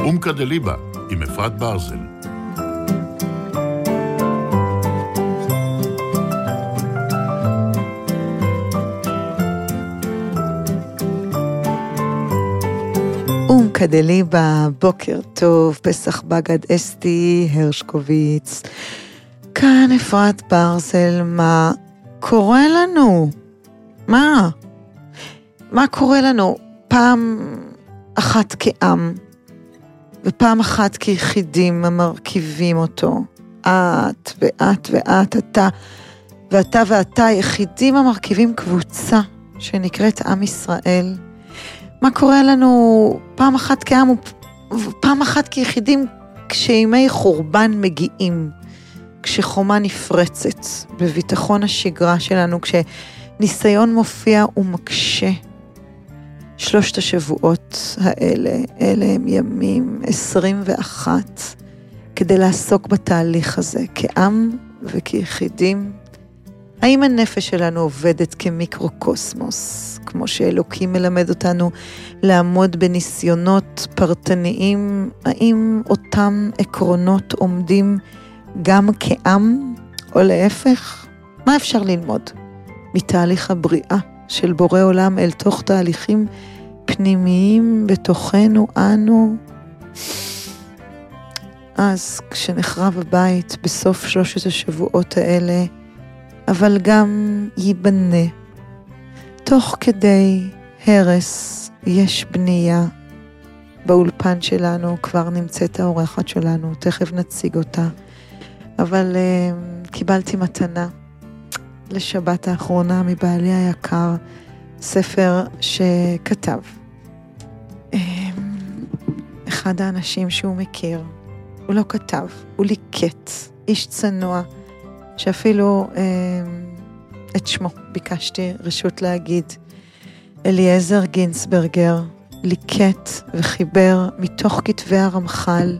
קדליבה, עם אפרת ברזל. קדליבה, בוקר טוב, פסח בגד אסתי, הרשקוביץ. כאן אפרת ברזל, מה קורה לנו? מה קורה לנו? פעם אחת כעם, ופעם אחת כיחידים המרכיבים אותו. את ואת ואת, אתה ואתה ואתה, יחידים המרכיבים קבוצה שנקראת עם ישראל. מה קורה לנו פעם אחת כעם ופעם אחת כיחידים כשימי חורבן מגיעים, כשחומה נפרצת בביטחון השגרה שלנו, כשניסיון מופיע ומקשה. 3 השבועות האלה, אלה הם ימים 21, כדי לעסוק בתהליך הזה, כעם וכיחידים. האם הנפש שלנו עובדת כמיקרוקוסמוס, כמו שאלוקים מלמד אותנו לעמוד בניסיונות פרטניים? האם אותם עקרונות עומדים גם כעם, או להפך? מה אפשר ללמוד מתהליך הבריאה של בורא עולם אל תוך תהליכים פנימיים בתוכנו אנו? אז כשנחרב הבית בסוף 3 השבועות האלה, אבל גם ייבנה. תוך כדי הרס יש בנייה. באולפן שלנו כבר נמצאת האורחת שלנו, תכף נציג אותה. אבל קיבלתי מתנה לשבת האחרונה מבעלי היקר, ספר שכתב אחד האנשים שהוא מכיר. הוא לא כתב, הוא ליקט, איש צנוע, שאפילו את שמו ביקשתי רשות להגיד. אליעזר גינסברגר ליקט וחיבר מתוך כתבי הרמח"ל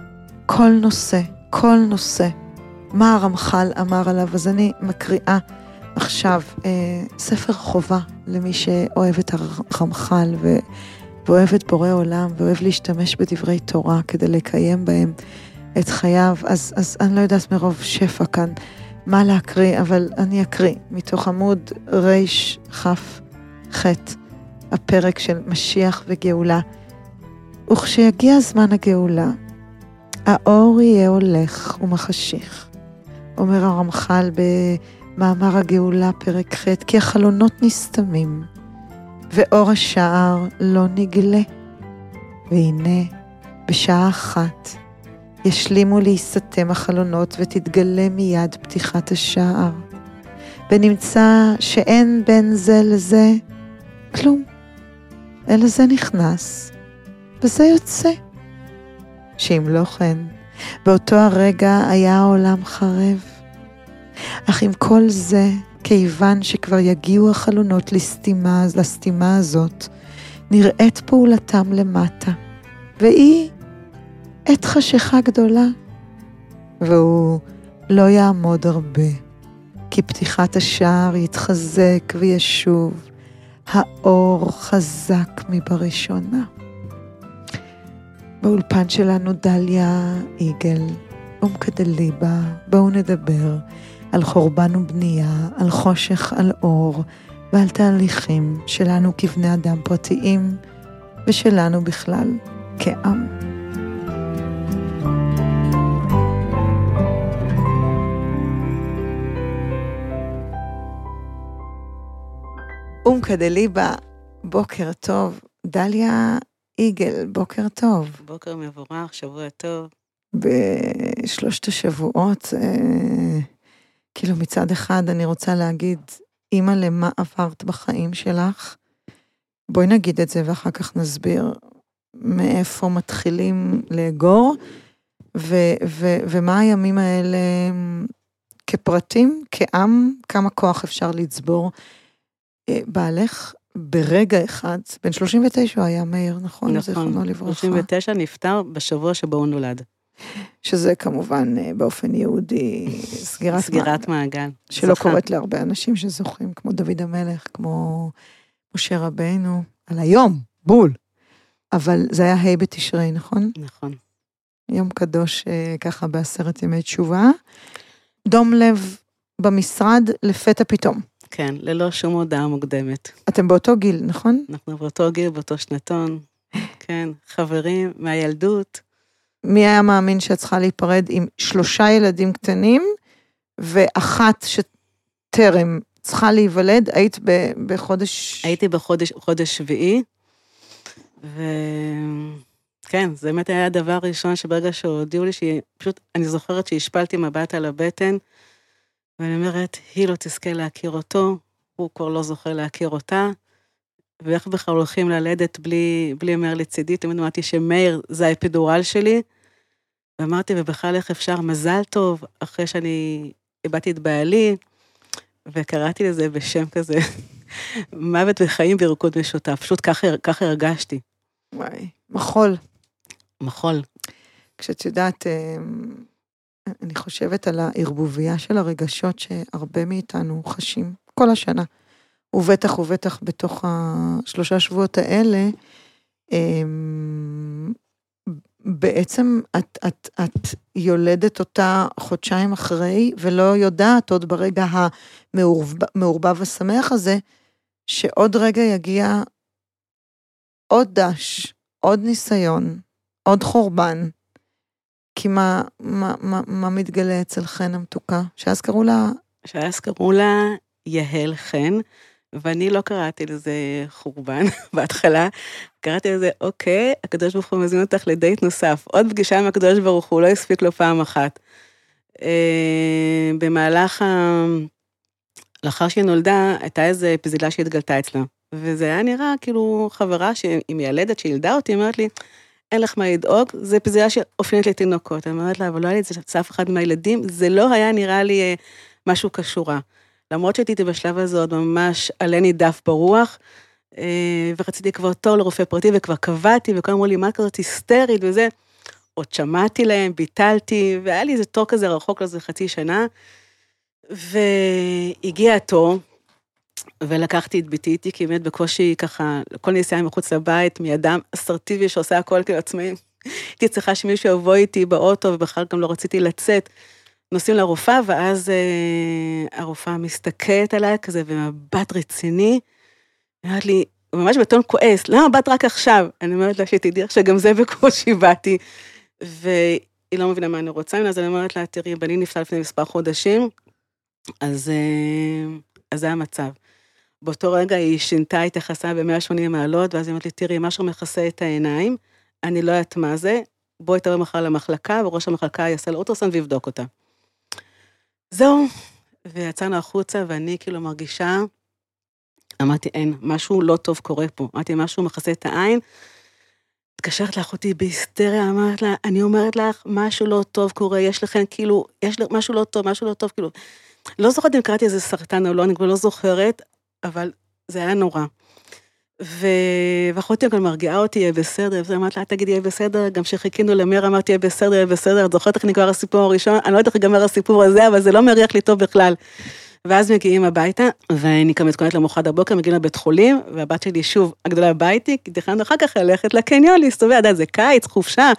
כל נושא, מה הרמח"ל אמר עליו. אז אני מקריאה עכשיו ספר חובה למי שאוהב את הרמח"ל ואוהב את בורא עולם ואוהב להשתמש בדברי תורה כדי לקיים בהם את חייו. אז אני לא יודעת מרוב שפע כאן מה להקריא, אבל אני אקריא מתוך עמוד ריש חף חט, הפרק של משיח וגאולה. וכשיגיע זמן הגאולה, האור יהיה הולך ומחשיך. אומר הרמח"ל במאמר הגאולה פרק ח', כי החלונות נסתמים, ואור השער לא נגלה. והנה, בשעה 1, ישלימו להסתם החלונות ותתגלה מיד פתיחת השער. ונמצא שאין בין זה לזה כלום. אלא זה נכנס, וזה יוצא. שאם לא כן, באותו הרגע היה העולם חרב. אך עם כל זה, כיוון שכבר יגיעו החלונות לסתימה הזאת, נראית פעולתם למטה, והיא עת חשיכה גדולה, והוא לא יעמוד הרבה, כי פתיחת השער יתחזק וישוב, האור חזק מבראשונה. באולפן שלנו דליה איגל, קדליבה, בואו נדבר על חורבן ובנייה, על חושך, על אור, ועל תהליכים שלנו כבני אדם פרטיים, ושלנו בכלל כעם. קדליבה, בוקר טוב. דליה איגל, בוקר טוב. בוקר מבורך, שבוע טוב. ב3 השבועות, כאילו מצד אחד אני רוצה להגיד, אמא, למה עברת בחיים שלך? בואי נגיד את זה ואחר כך נסביר מאיפה מתחילים לאגור, ומה הימים האלה כפרטים, כעם, כמה כוח אפשר לצבור. בעלך ברגע אחד, בן 39 היה מאיר, נכון? נכון, 39 נפטר בשבוע שבו הוא נולד. שזה כמובן באופן יהודי סגירת מעגל. שלא קורית להרבה אנשים שזוכים, כמו דוד המלך, כמו משה רבינו, על היום, בול. אבל זה היה ה' בתשרי, נכון? נכון. יום קדוש ככה ב10 ימי תשובה. דום לב במשרד לפתע פתאום. כן, ללא שום הודעה מוקדמת. אתם באותו גיל, נכון? אנחנו באותו גיל, באותו שנתון. כן, חברים מהילדות. מי היה מאמין שאת צריכה להיפרד עם 3 ילדים קטנים, ואחת שטרם צריכה להיוולד, היית בחודש... הייתי בחודש שביעי, וכן, זה באמת היה הדבר הראשון שברגע שהודיעו לי, פשוט אני זוכרת שהשפלתי מבט על הבטן, ואני אומרת, היא לא תזכה להכיר אותו, הוא כבר לא זוכר להכיר אותה, ואיך בכלל הולכים ללדת בלי מאיר לצידי, תמיד אמרתי שמאיר זה האפידורל שלי, ואמרתי, ובכלל איך אפשר, מזל טוב, אחרי שאני איבדתי את בעלי, וקראתי לזה בשם כזה, מוות וחיים בריקוד משותף, פשוט ככה הרגשתי. וואי, מחול. מחול. כשאת יודעת, אני חושבת על הערבוביה של הרגשות שהרבה מאיתנו חשים כל השנה, ובטח בתוך 3 שבועות האלה, בעצם את יולדת אותה חודשיים אחרי, ולא יודעת עוד ברגע המעורבב ושמח הזה, שעוד רגע יגיע עוד דש, עוד ניסיון, עוד חורבן, כי מה מתגלה אצל חן המתוקה? שאז קראו לה יהל חן, ואני לא קראתי לזה חורבן בהתחלה, קראתי לזה, אוקיי, הקדוש ברוך הוא מזמין אותך לדייט נוסף, עוד פגישה עם הקדוש ברוך הוא, לא הספיק לו פעם אחת. במהלך, לאחר שהיא נולדה, הייתה איזו פזילה שהתגלתה אצלה, וזה היה נראה כאילו חברה עם ילדת שילדה אותי, אמרת לי, אין לך מה לדאוג, זה פזילה שאופיינת לתינוקות, אני אומרת לה, אבל לא היה לי את זה אף אחד מהילדים, זה לא היה נראה לי משהו קשורה. למרות שהייתי בשלב הזה עוד ממש עליני דף ברוח, ורציתי כבר תור לרופא פרטי, וכבר קבעתי, וכבר אמרו לי, מה כזאת היסטרית וזה, עוד שמעתי להם, ביטלתי, והיה לי איזה תור כזה רחוק לזה 0.5 שנה, והגיע התור, ולקחתי את ביתי איתי, כי באמת בקושי ככה, כל נסיעה מחוץ לבית, מאדם אסרטיבי שעושה הכל כאילו עצמאים, הייתי צריכה שמישהו יבוא איתי באוטו, ובכלל גם לא רציתי לצאת, נוסעים לרופאה, ואז הרופאה מסתכלת עליי כזה, במבט רציני, אומרת לי, ממש בטון כועס, למה באת רק עכשיו? אני אומרת לה שתדעי שגם זה בקושי באתי, והיא לא מבינה מה אני רוצה, אז אני אומרת לה, תראי, בני נפטר לפני מספר חודשים, אז זה המצב. באותו רגע היא שינתה את יחסה ב-180 מעלות, ואז היא אומרת לי, תראי, משהו מכסה את העיניים, אני לא יודעת מה זה, בואי תבוא מחר למחלקה, וראש המחלקה יעשה לאולטרסאונד ויבדוק אותה. זהו, ויצאנו החוצה, ואני כאילו מרגישה, אמרתי, אין, משהו לא טוב קורה פה, אמרתי, משהו מכסה את העין, התקשרת לאחותי בהיסטריה, אמרת לה, אני אומרת לך, משהו לא טוב קורה, יש לכם כאילו, יש משהו לא טוב, כאילו, לא זוכרת אם קראתי איזה סרטן או לא, אני כבר לא זוכרת, אבל זה היה נורא. ואחותי גם מרגיעה אותי, יהיה בסדר, ואמרת לה, תגידי, יהיה בסדר, גם שחיכינו למאיר, אמרתי, יהיה בסדר, את זוכרת איך נגמר הסיפור הראשון, אני לא יודעת איך נגמר הסיפור הזה, אבל זה לא מריח לי טוב בכלל. ואז מגיעים הביתה, ואני גם מתכוננת למחרת הבוקר, מגיעים לבית חולים, והבת שלי שוב, הגדולה הביתי, כי תכננו אחר כך ללכת לקניון, להסתובב, עד זה קיץ, חופשה,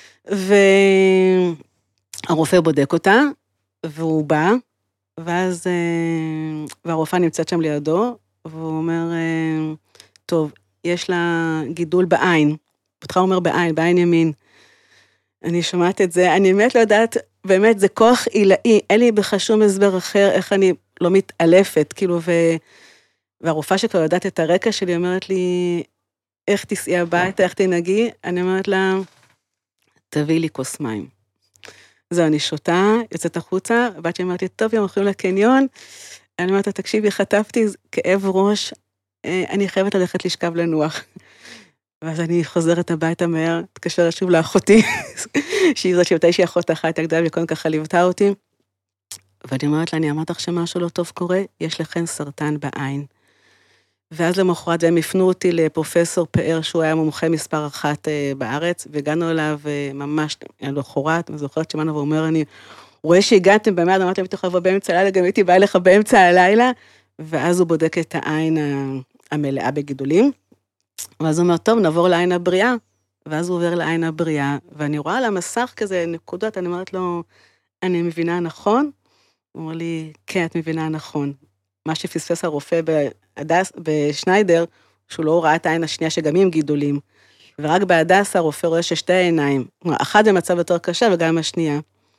והרופא בודק אותה, והוא בא, ואז, והרופאה נמצאת שם לידו, והוא אומר, טוב, יש לה גידול בעין, פתחה אומר בעין ימין. אני שומעת את זה, אני באמת לא יודעת, באמת זה כוח עילאי, אין לי בכלל שום הסבר אחר, איך אני לא מתעלפת, כאילו, והרופאה שכבר יודעת את הרקע שלי, אומרת לי, איך תסעי הביתה, איך תנהגי, אני אומרת לה, תביאי לי כוס מים. זהו, אני שותה, יוצאת החוצה, הבת שלי אמרתי, טוב, יום הולכים לקניון, אני אומרת, תקשיבי, חטפתי כאב ראש, אני חייבת ללכת לשכב לנוח. ואז אני חוזרת הביתה מהר, תקשרת שוב לאחותי, שהיא זאת שבתי שהיא אחות אחת, הגדולה וכל ככה ליוותה אותי, ואני אומרת לה, אני אמרת לך שמשהו לא טוב קורה, יש לכן סרטן בעין. ואז למחרת הם הפנו אותי לפרופסור פאר, שהוא היה מומחה מספר 1 בארץ, והגענו אליו ממש לחורת, אני זוכרת שמענו ואומר, אני רואה שהגעתם במעד, אמרתי, הייתי יכולה לבוא באמצע הלילה, גם הייתי באה לך באמצע הלילה, ואז הוא בודק את העין המלאה בגידולים, ואז הוא אומר, טוב, נעבור לעין הבריאה, ואז הוא עובר לעין הבריאה, ואני רואה על המסך כזה נקודות, אני אומרת לו, אני מבינה נכון? הוא אומר לי, כן, את מבינה נכון. מה שפספס הרופא בשניידר, שהוא לא ראה את העין השנייה שגם היא עם גידולים, ורק בהדסה הרופא רואה ששתי העיניים, אחת במצב יותר קשה וגם השנייה.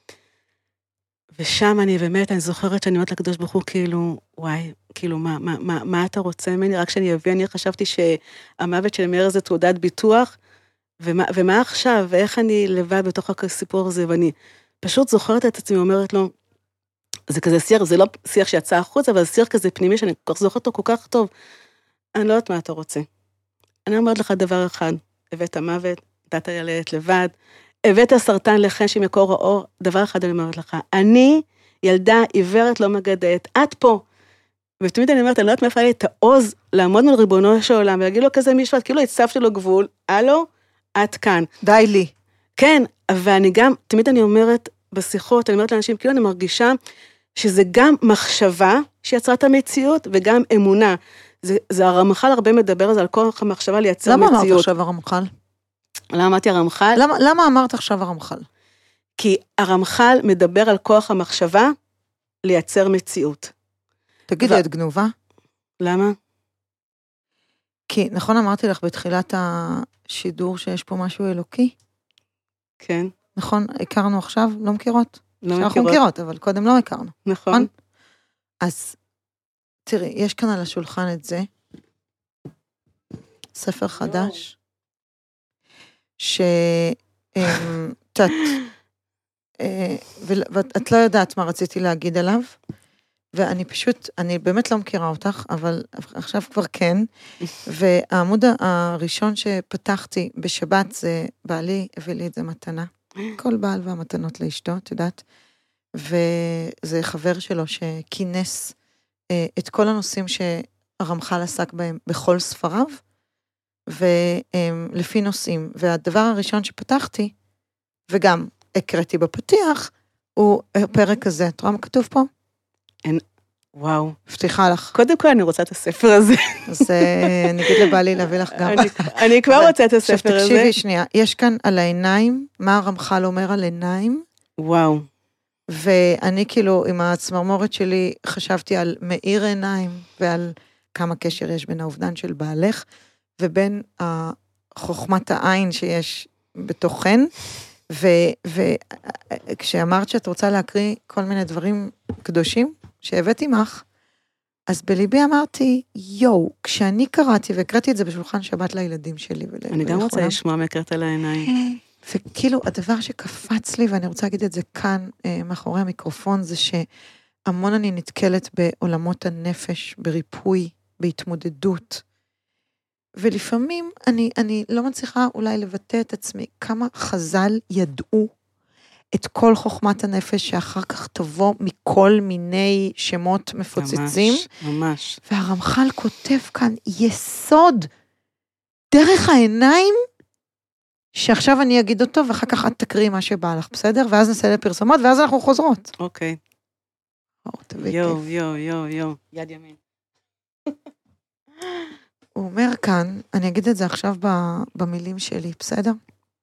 ושם אני באמת, אני זוכרת שאני אומרת לקדוש ברוך הוא, כאילו, וואי, כאילו, מה אתה רוצה ממני? רק שאני אביא, אני חשבתי שהמוות של מאיר זה תעודת ביטוח, ומה עכשיו? ואיך אני לבד בתוך הסיפור הזה? ואני פשוט זוכרת את עצמי, אומרת לו, זה כזה שיח, זה לא שיח שיצא החוץ, אבל זה שיח כזה פנימי, שאני כל כך זוכרת אותו כל כך טוב. אני לא יודעת מה אתה רוצה. אני אומרת לך דבר אחד, הבאת מוות, נתת ילדת לבד, הבאת סרטן לחן שמקור האור, דבר אחד אני אומרת לך, אני ילדה עיוורת לא מגדלת, את פה. ותמיד אני אומרת, אני לא יודעת מאיפה היה לי את העוז לעמוד מול ריבונו של עולם, ולהגיד לו כזה משפט, כאילו הצבתי לו גבול, הלו, את כאן. די לי. כן, ואני גם, תמיד אני אומרת בשיחות, אני אומרת לאנשים, כאילו אני מרגישה שזה גם מחשבה שיצרה את המציאות, וגם אמונה. זה הרמח"ל הרבה מדבר על כוח המחשבה לייצר מציאות. למה אמרת עכשיו הרמח"ל? למה אמרתי הרמח"ל? למה אמרת עכשיו הרמח"ל? כי הרמח"ל מדבר על כוח המחשבה לייצר מציאות. תגידי, את גנובה? למה? כי נכון אמרתי לך בתחילת השידור שיש פה משהו אלוקי? כן. נכון, הכרנו עכשיו, לא מכירות? לא אנחנו מכירות, אבל קודם לא הכרנו. נכון. אז תראי, יש כאן על השולחן את זה, ספר חדש, ואת לא יודעת מה רציתי להגיד עליו, ואני פשוט, אני באמת לא מכירה אותך, אבל עכשיו כבר כן, והעמוד הראשון שפתחתי בשבת זה, בעלי הביא לי את זה מתנה, כל בעל והמתנות לאשתו, את יודעת, וזה חבר שלו שכינס את כל הנושאים שהרמח"ל עסק בהם בכל ספריו, ולפי נושאים, והדבר הראשון שפתחתי, וגם הקראתי בפתיח, הוא הפרק הזה, את רואה מה כתוב פה? וואו. מבטיחה לך. קודם כל אני רוצה את הספר הזה. אז אני אגיד לבעלי להביא לך גם. אני כבר רוצה את הספר הזה. עכשיו תקשיבי שנייה, יש כאן על העיניים, מה הרמח"ל אומר על עיניים? וואו. ואני כאילו עם הצמרמורת שלי חשבתי על מאיר עיניים, ועל כמה קשר יש בין האובדן של בעלך, ובין חוכמת העין שיש בתוכן, וכשאמרת שאת רוצה להקריא כל מיני דברים קדושים שהבאתי לך, אז בליבי אמרתי, כשאני קראתי, והקראתי את זה בשולחן שבת לילדים שלי. אני גם רוצה לשמוע מקראת על העיניים. וכאילו הדבר שקפץ לי, ואני רוצה להגיד את זה כאן, מאחורי המיקרופון, זה שהמון אני נתקלת בעולמות הנפש, בריפוי, בהתמודדות, ולפעמים אני לא מצליחה אולי לבטא את עצמי, כמה חז"ל ידעו את כל חוכמת הנפש, שאחר כך תבוא מכל מיני שמות מפוצצים. ממש, ממש. והרמח"ל כותב כאן יסוד, דרך העיניים, שעכשיו אני אגיד אותו, ואחר כך את תקריאי מה שבא לך, בסדר? ואז נעשה לפרסומות, ואז אנחנו חוזרות. אוקיי. יו, יד ימין. הוא אומר כאן, אני אגיד את זה עכשיו במילים שלי, בסדר?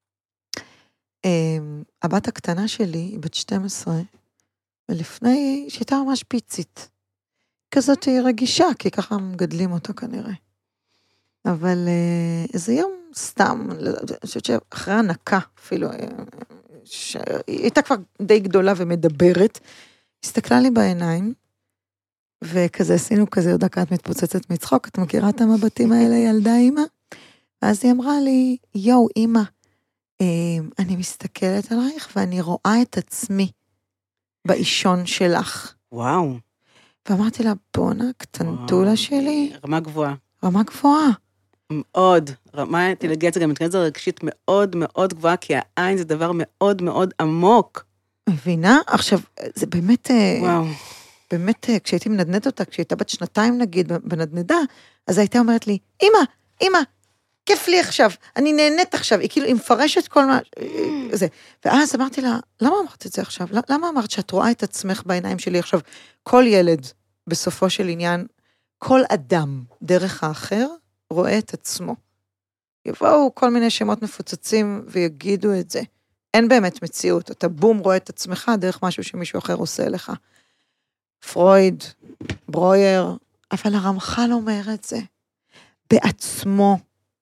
הבת הקטנה שלי, היא בת 12, ולפני שהייתה ממש פיצית. כזאת היא רגישה, כי ככה מגדלים אותה כנראה. אבל איזה יום סתם, אני חושבת שאחרי הנקה אפילו, היא הייתה כבר די גדולה ומדברת, הסתכלה לי בעיניים, וכזה עשינו כזה, עוד דקה את מתפוצצת מצחוק, את מכירה את המבטים האלה, ילדה אמא? ואז היא אמרה לי, אמא, אני מסתכלת עלייך, ואני רואה את עצמי באישון שלך. וואו. ואמרתי לה, בונה, קטנטולה שלי. רמה גבוהה. רמה גבוהה. מאוד. רמה אינטליגנציה, גם אינטליגנציה רגשית מאוד מאוד גבוהה, כי העין זה דבר מאוד מאוד עמוק. מבינה? עכשיו, זה באמת... וואו. באמת, כשהייתי מנדנדת אותה, כשהייתה בת 2 נגיד, בנדנדה, אז הייתה אומרת לי, אמא, כיף לי עכשיו, אני נהנית עכשיו, היא כאילו, היא מפרשת כל מה, זה. ואז אמרתי לה, למה אמרת את זה עכשיו? למה אמרת שאת רואה את עצמך בעיניים שלי עכשיו? כל ילד, בסופו של עניין, כל אדם, דרך האחר, רואה את עצמו. יבואו כל מיני שמות מפוצצים ויגידו את זה. אין באמת מציאות, אתה בום רואה את עצמך דרך משהו שמישהו אחר עושה לך. פרויד, ברויר, אבל הרמח"ל אומר את זה בעצמו,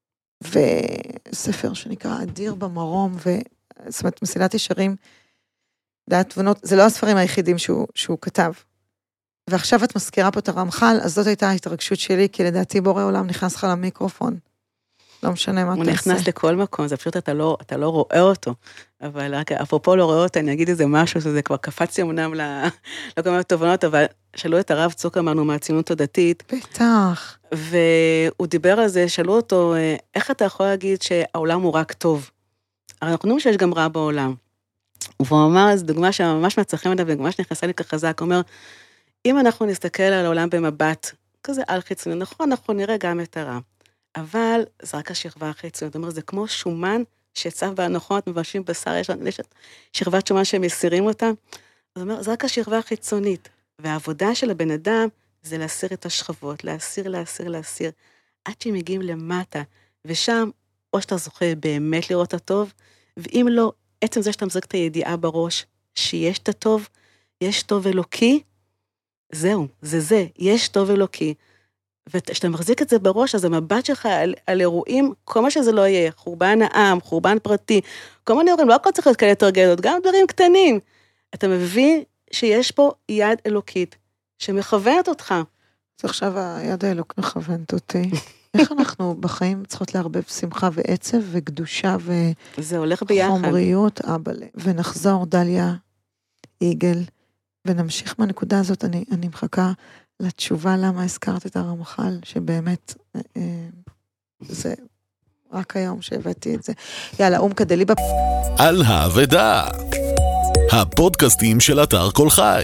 וספר שנקרא אדיר במרום, זאת אומרת, מסילת ישרים, דעת תבונות, זה לא הספרים היחידים שהוא כתב. ועכשיו את מזכירה פה את הרמח"ל, אז זאת הייתה ההתרגשות שלי, כי לדעתי בורא עולם נכנס לך למיקרופון. לא משנה מה אתה עושה. הוא נכנס לכל מקום, זה פשוט אתה לא רואה אותו. אבל רק אפרופו לא רואה אותו, אני אגיד איזה משהו, שזה כבר קפץ אמנם לכל מיני תובנות, אבל שאלו את הרב צוקרמן, הוא מהציונות הדתית. בטח. והוא דיבר על זה, שאלו אותו, איך אתה יכול להגיד שהעולם הוא רק טוב? הרי אנחנו יודעים שיש גם רע בעולם. והוא אמר, זו דוגמה שממש מצליחים עליו, וממש נכנסה לי כחזק, הוא אומר, אם אנחנו נסתכל על העולם במבט, כזה על חיצוני, נכון, אנחנו נראה גם את הרע. אבל זה רק השכבה החיצונית, זאת אומרת, זה כמו שומן שצף בהנחות, מבשים בשר, יש שכבת שומן שהם מסירים אותה, זאת אומרת, זה רק השכבה החיצונית, והעבודה של הבן אדם זה להסיר את השכבות, להסיר, עד שהם מגיעים למטה, ושם, או שאתה זוכה באמת לראות את הטוב, ואם לא, עצם זה שאתה מחזיק את הידיעה בראש, שיש את הטוב, יש טוב אלוקי, זהו, זה, יש טוב אלוקי, וכשאתה מחזיק את זה בראש, אז המבט שלך על אירועים, כל מה שזה לא יהיה, חורבן העם, חורבן פרטי, כל מיני אירועים, לא הכל צריך להיות כאלה טרגדיות, גם דברים קטנים. אתה מבין שיש פה יד אלוקית שמכוונת אותך. אז עכשיו היד האלוק מכוונת אותי. איך אנחנו בחיים צריכות להרבב שמחה ועצב וקדושה זה הולך ביחד. וחומריות, אבאלה. ונחזור, דליה יגל, ונמשיך מהנקודה הזאת, אני מחכה לתשובה למה הזכרת את הרמח"ל, שבאמת זה רק היום שהבאתי את זה. יאללה, דליבה. על האבדה, הפודקאסטים של אתר כל חי.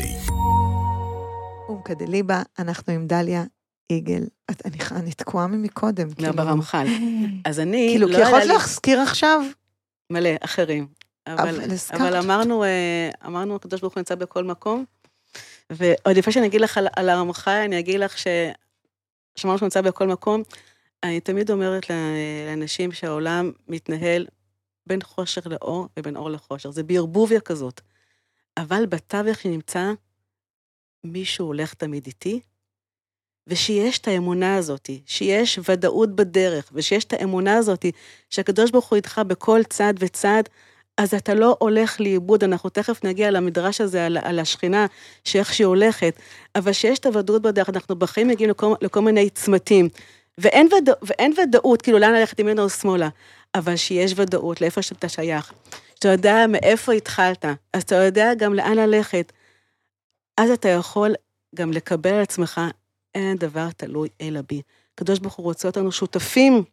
דליבה, אנחנו עם דליה יגל. אני תקועה ממקודם. לא, ברמח"ל. אז אני... כאילו, כי יכולת להזכיר עכשיו? מלא, אחרים. אבל אמרנו, הקדוש ברוך הוא נמצא בכל מקום, ועוד לפני שאני אגיד לך על הרמח"ל, אני אגיד לך שאמרנו שהוא נמצא בכל מקום, אני תמיד אומרת לאנשים שהעולם מתנהל בין חושר לאור ובין אור לחושר, זה בערבוביה כזאת, אבל בתווך שנמצא מישהו הולך תמיד איתי, ושיש את האמונה הזאת, שיש ודאות בדרך, ושיש את האמונה הזאת, שהקדוש ברוך הוא איתך בכל צד וצד, אז אתה לא הולך לאיבוד, אנחנו תכף נגיע למדרש הזה, על השכינה, שאיך שהיא הולכת, אבל שיש את הוודאות בדרך, אנחנו בחיים מגיעים לכל מיני צמתים, ואין ודאות, כאילו לאן ללכת ימינה או שמאלה, אבל שיש ודאות, לאיפה שאתה שייך, שאתה יודע מאיפה התחלת, אז אתה יודע גם לאן ללכת, אז אתה יכול גם לקבל על עצמך, אין דבר תלוי אלא בי. הקדוש ברוך הוא רוצה אותנו שותפים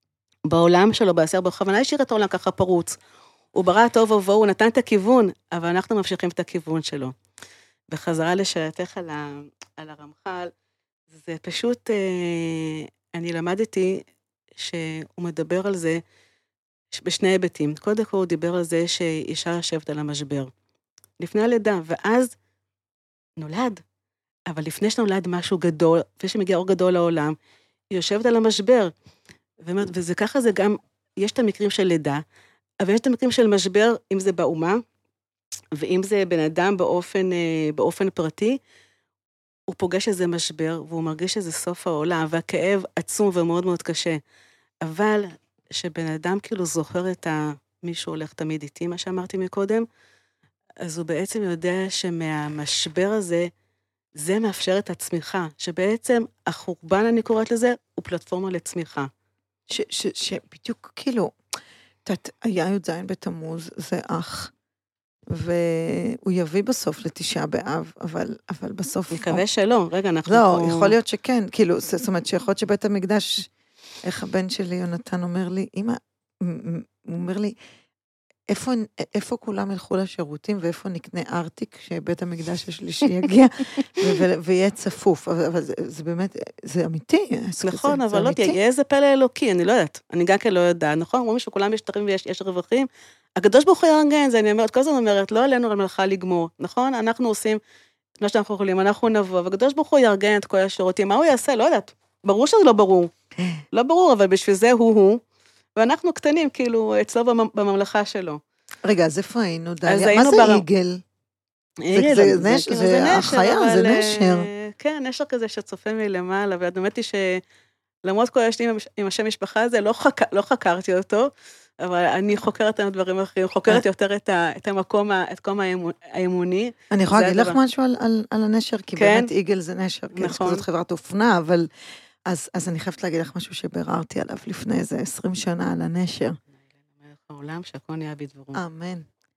בעולם שלו, בעשר בכוונה השאיר את העולם ככה פרוץ, הוא ברא טוב ובואו, הוא נתן את הכיוון, אבל אנחנו ממשיכים את הכיוון שלו. בחזרה לשאלתך על הרמח"ל, זה פשוט, אני למדתי שהוא מדבר על זה בשני היבטים. קודם כל הוא דיבר על זה שאישה יושבת על המשבר. לפני הלידה, ואז נולד. אבל לפני שנולד משהו גדול, לפני שמגיע אור גדול לעולם, היא יושבת על המשבר. וזה ככה זה גם, יש את המקרים של לידה, אבל יש את המקרים של משבר, אם זה באומה, ואם זה בן אדם באופן פרטי, הוא פוגש איזה משבר, והוא מרגיש שזה סוף העולם, והכאב עצום ומאוד מאוד קשה. אבל שבן אדם כאילו זוכר את מישהו הולך תמיד איתי, מה שאמרתי מקודם, אז הוא בעצם יודע שמהמשבר הזה, זה מאפשר את הצמיחה, שבעצם החורבן, אני קוראת לזה, הוא פלטפורמה לצמיחה. שבדיוק כאילו, היה י"ז בתמוז, זה אח, והוא יביא בסוף לתשעה באב, אבל בסוף... מקווה שלא, רגע, אנחנו... לא, יכול להיות שכן, כאילו, זאת אומרת שיכול להיות שבית המקדש, איך הבן שלי יונתן אומר לי, אמא, הוא אומר לי, איפה כולם ילכו לשירותים, ואיפה נקנה ארטיק, שבית המקדש השלישי יגיע, ויהיה צפוף, אבל זה באמת, זה אמיתי. נכון, אבל לא תהיה איזה פלא אלוקי, אני לא יודעת, אני גם כן לא יודעת, נכון? אומרים שכולם יש תרים ויש רווחים, הקדוש ברוך הוא יארגן, זה אני אומרת, כל הזמן אומרת, לא עלינו על מלאכה לגמור, נכון? אנחנו עושים מה שאנחנו יכולים, אנחנו נבוא, והקדוש ברוך הוא יארגן את כל השירותים, מה הוא יעשה? לא יודעת, ברור שזה לא ברור, לא ברור, אבל בשביל זה הוא, ואנחנו קטנים, כאילו, אצלו בממלכה שלו. רגע, אז איפה היינו, דליה? מה היינו זה עיגל? זה החיה, זה נשר. כן, נשר כזה שצופה מלמעלה, והאמת היא שלמרות כל השנים עם השם משפחה הזה, לא חקרתי אותו, אבל אני חוקרת על דברים אחרים, חוקרת יותר את המקום האמוני. אני יכולה להגיד לך משהו על הנשר, כי באמת עיגל זה נשר, נכון. זאת חברת אופנה, אבל אז אני חייבת להגיד לך משהו שביררתי עליו לפני איזה 20 שנה על הנשר. העולם שהכל נהיה בדברו. אמן.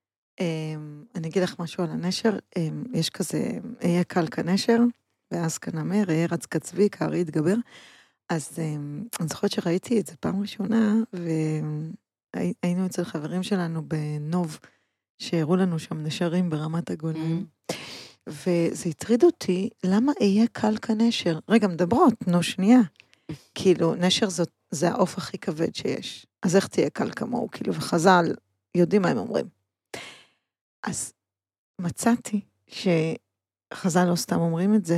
אני אגיד לך משהו על הנשר, יש כזה, אהיה קל כנשר, ואז כנמר, אהיה רץ כצבי, כארי יתגבר, אז אני זוכרת שראיתי את זה פעם ראשונה, והיינו אצל חברים שלנו בנוב, שהראו לנו שם נשרים ברמת הגולן, וזה הטריד אותי, למה אהיה קל כנשר? רגע, מדברות, נו שנייה. כאילו, נשר זה העוף הכי כבד שיש, אז איך תהיה קל כמוהו? כאילו, וחז"ל יודעים מה הם אומרים. אז מצאתי שחז"ל לא סתם אומרים את זה,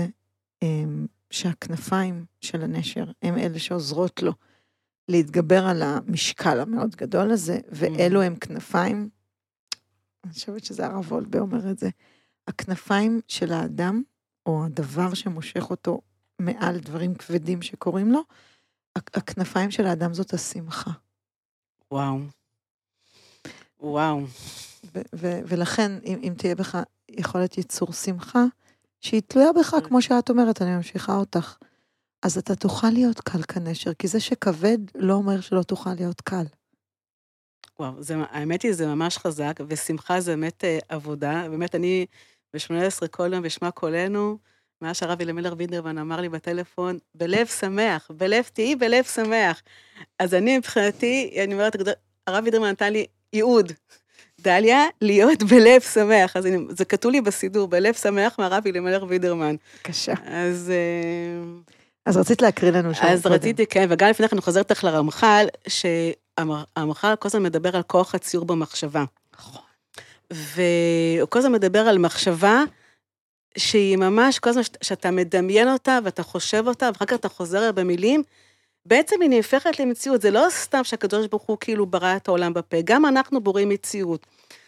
שהכנפיים של הנשר הם אלה שעוזרות לו להתגבר על המשקל המאוד גדול הזה, ואלו הם כנפיים, אני חושבת שזה הרב וולבה אומר את זה, הכנפיים של האדם, או הדבר שמושך אותו מעל דברים כבדים שקוראים לו, הכנפיים של האדם זאת השמחה. וואו. וואו. ולכן, אם תהיה בך יכולת ייצור שמחה, שהיא תלויה בך, כמו שאת אומרת, אני ממשיכה אותך, אז אתה תוכל להיות קל כנשר, כי זה שכבד לא אומר שלא תוכל להיות קל. וואו, האמת היא, זה ממש חזק, ושמחה זה באמת עבודה, באמת אני ב-18 כל יום בשמה קולנו, מה שהרב אלימלך וידרמן אמר לי בטלפון, בלב שמח, תהי בלב שמח. אז אני מבחינתי, אני אומרת, הרב וידרמן נתן לי ייעוד, דליה, להיות בלב שמח, אז זה כתוב לי בסידור, בלב שמח מהרב אלימלך וידרמן. קשה. אז רצית להקריא לנו שם. אז רציתי, כן, וגם לפני כן אני חוזרת לך לרמח"ל, שהרמח"ל כל הזמן מדבר על כוח הציור במחשבה. נכון. והוא כל הזמן מדבר על מחשבה, שהיא ממש, כל הזמן שאתה מדמיין אותה, ואתה חושב אותה, ואחר כך אתה חוזר במילים, בעצם היא נהפכת למציאות, זה לא סתם שהקדוש ברוך הוא כאילו ברא את העולם בפה, גם אנחנו בוראים מציאות.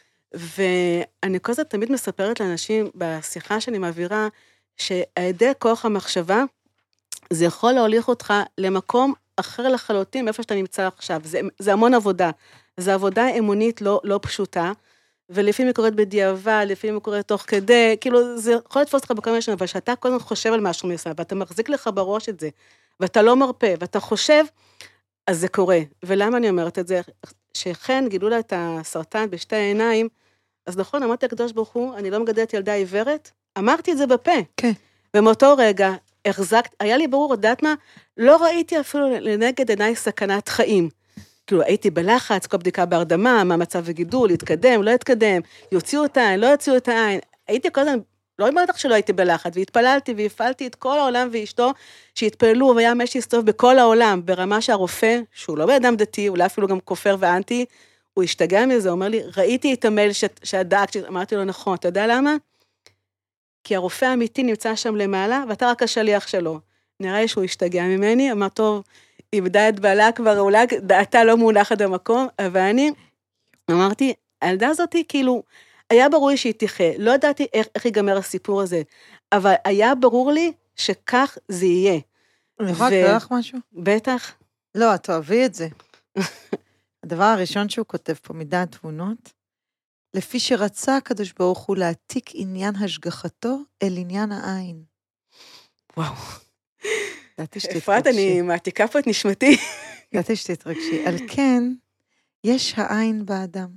ואני כל זה תמיד מספרת לאנשים, בשיחה שאני מעבירה, שהידי כוח המחשבה, זה יכול להוליך אותך למקום אחר לחלוטין, מאיפה שאתה נמצא עכשיו. זה המון עבודה. זו עבודה אמונית לא פשוטה, ולפעמים היא קורית בדיעבד, לפעמים היא קורית תוך כדי, כאילו זה יכול לתפוס אותך בכל מיני שנים, אבל שאתה כל הזמן חושב על משהו מסוים, ואתה מחזיק לך בראש את זה, ואתה לא מרפא, ואתה חושב, אז זה קורה. ולמה אני אומרת את זה? שכן גילו לה את הסרטן בשתי העיניים, אז נכון, אמרתי לקדוש ברוך הוא, אני לא מגדלת ילדה עיוורת, אמרתי את זה בפה. כן. ומאותו רגע, היה לי ברור, יודעת מה, לא ראיתי אפילו לנגד עיניי סכנת חיים. כאילו, הייתי בלחץ, כל בדיקה בהרדמה, מה מצב וגידול, התקדם, לא התקדם, יוציאו את העין, לא יוציאו את העין. הייתי כל הזמן, לא אומרת לך שלא הייתי בלחץ, והתפללתי והפעלתי את כל העולם ואשתו, שהתפללו, והיה מה שהסתובב בכל העולם, ברמה שהרופא, שהוא לא באדם דתי, אולי אפילו גם כופר ואנטי, הוא השתגע מזה, הוא אומר לי, ראיתי את המייל שהדאגת, אמרתי לו, נכון, אתה יודע למה? כי הרופא האמיתי נמצא שם למעלה, ואתה רק השליח שלו. נראה לי שהוא השתגע ממני, אמר, טוב, איבדה את בעלה כבר, אולי דעתה לא מונחת במקום, אבל אני אמרתי, הילדה הזאת כאילו, היה ברור לי שהיא תחיה, לא ידעתי איך ייגמר הסיפור הזה, אבל היה ברור לי שכך זה יהיה. אני יכולה לקרוא לך משהו? בטח. לא, את אוהבי את זה. הדבר הראשון שהוא כותב פה, מדעת תבונות, לפי שרצה הקדוש ברוך הוא להעתיק עניין השגחתו אל עניין העין. וואו. דעתי שתתרגשי. אפרת, אני מעתיקה פה את נשמתי. דעתי שתתרגשי. על כן, יש העין באדם.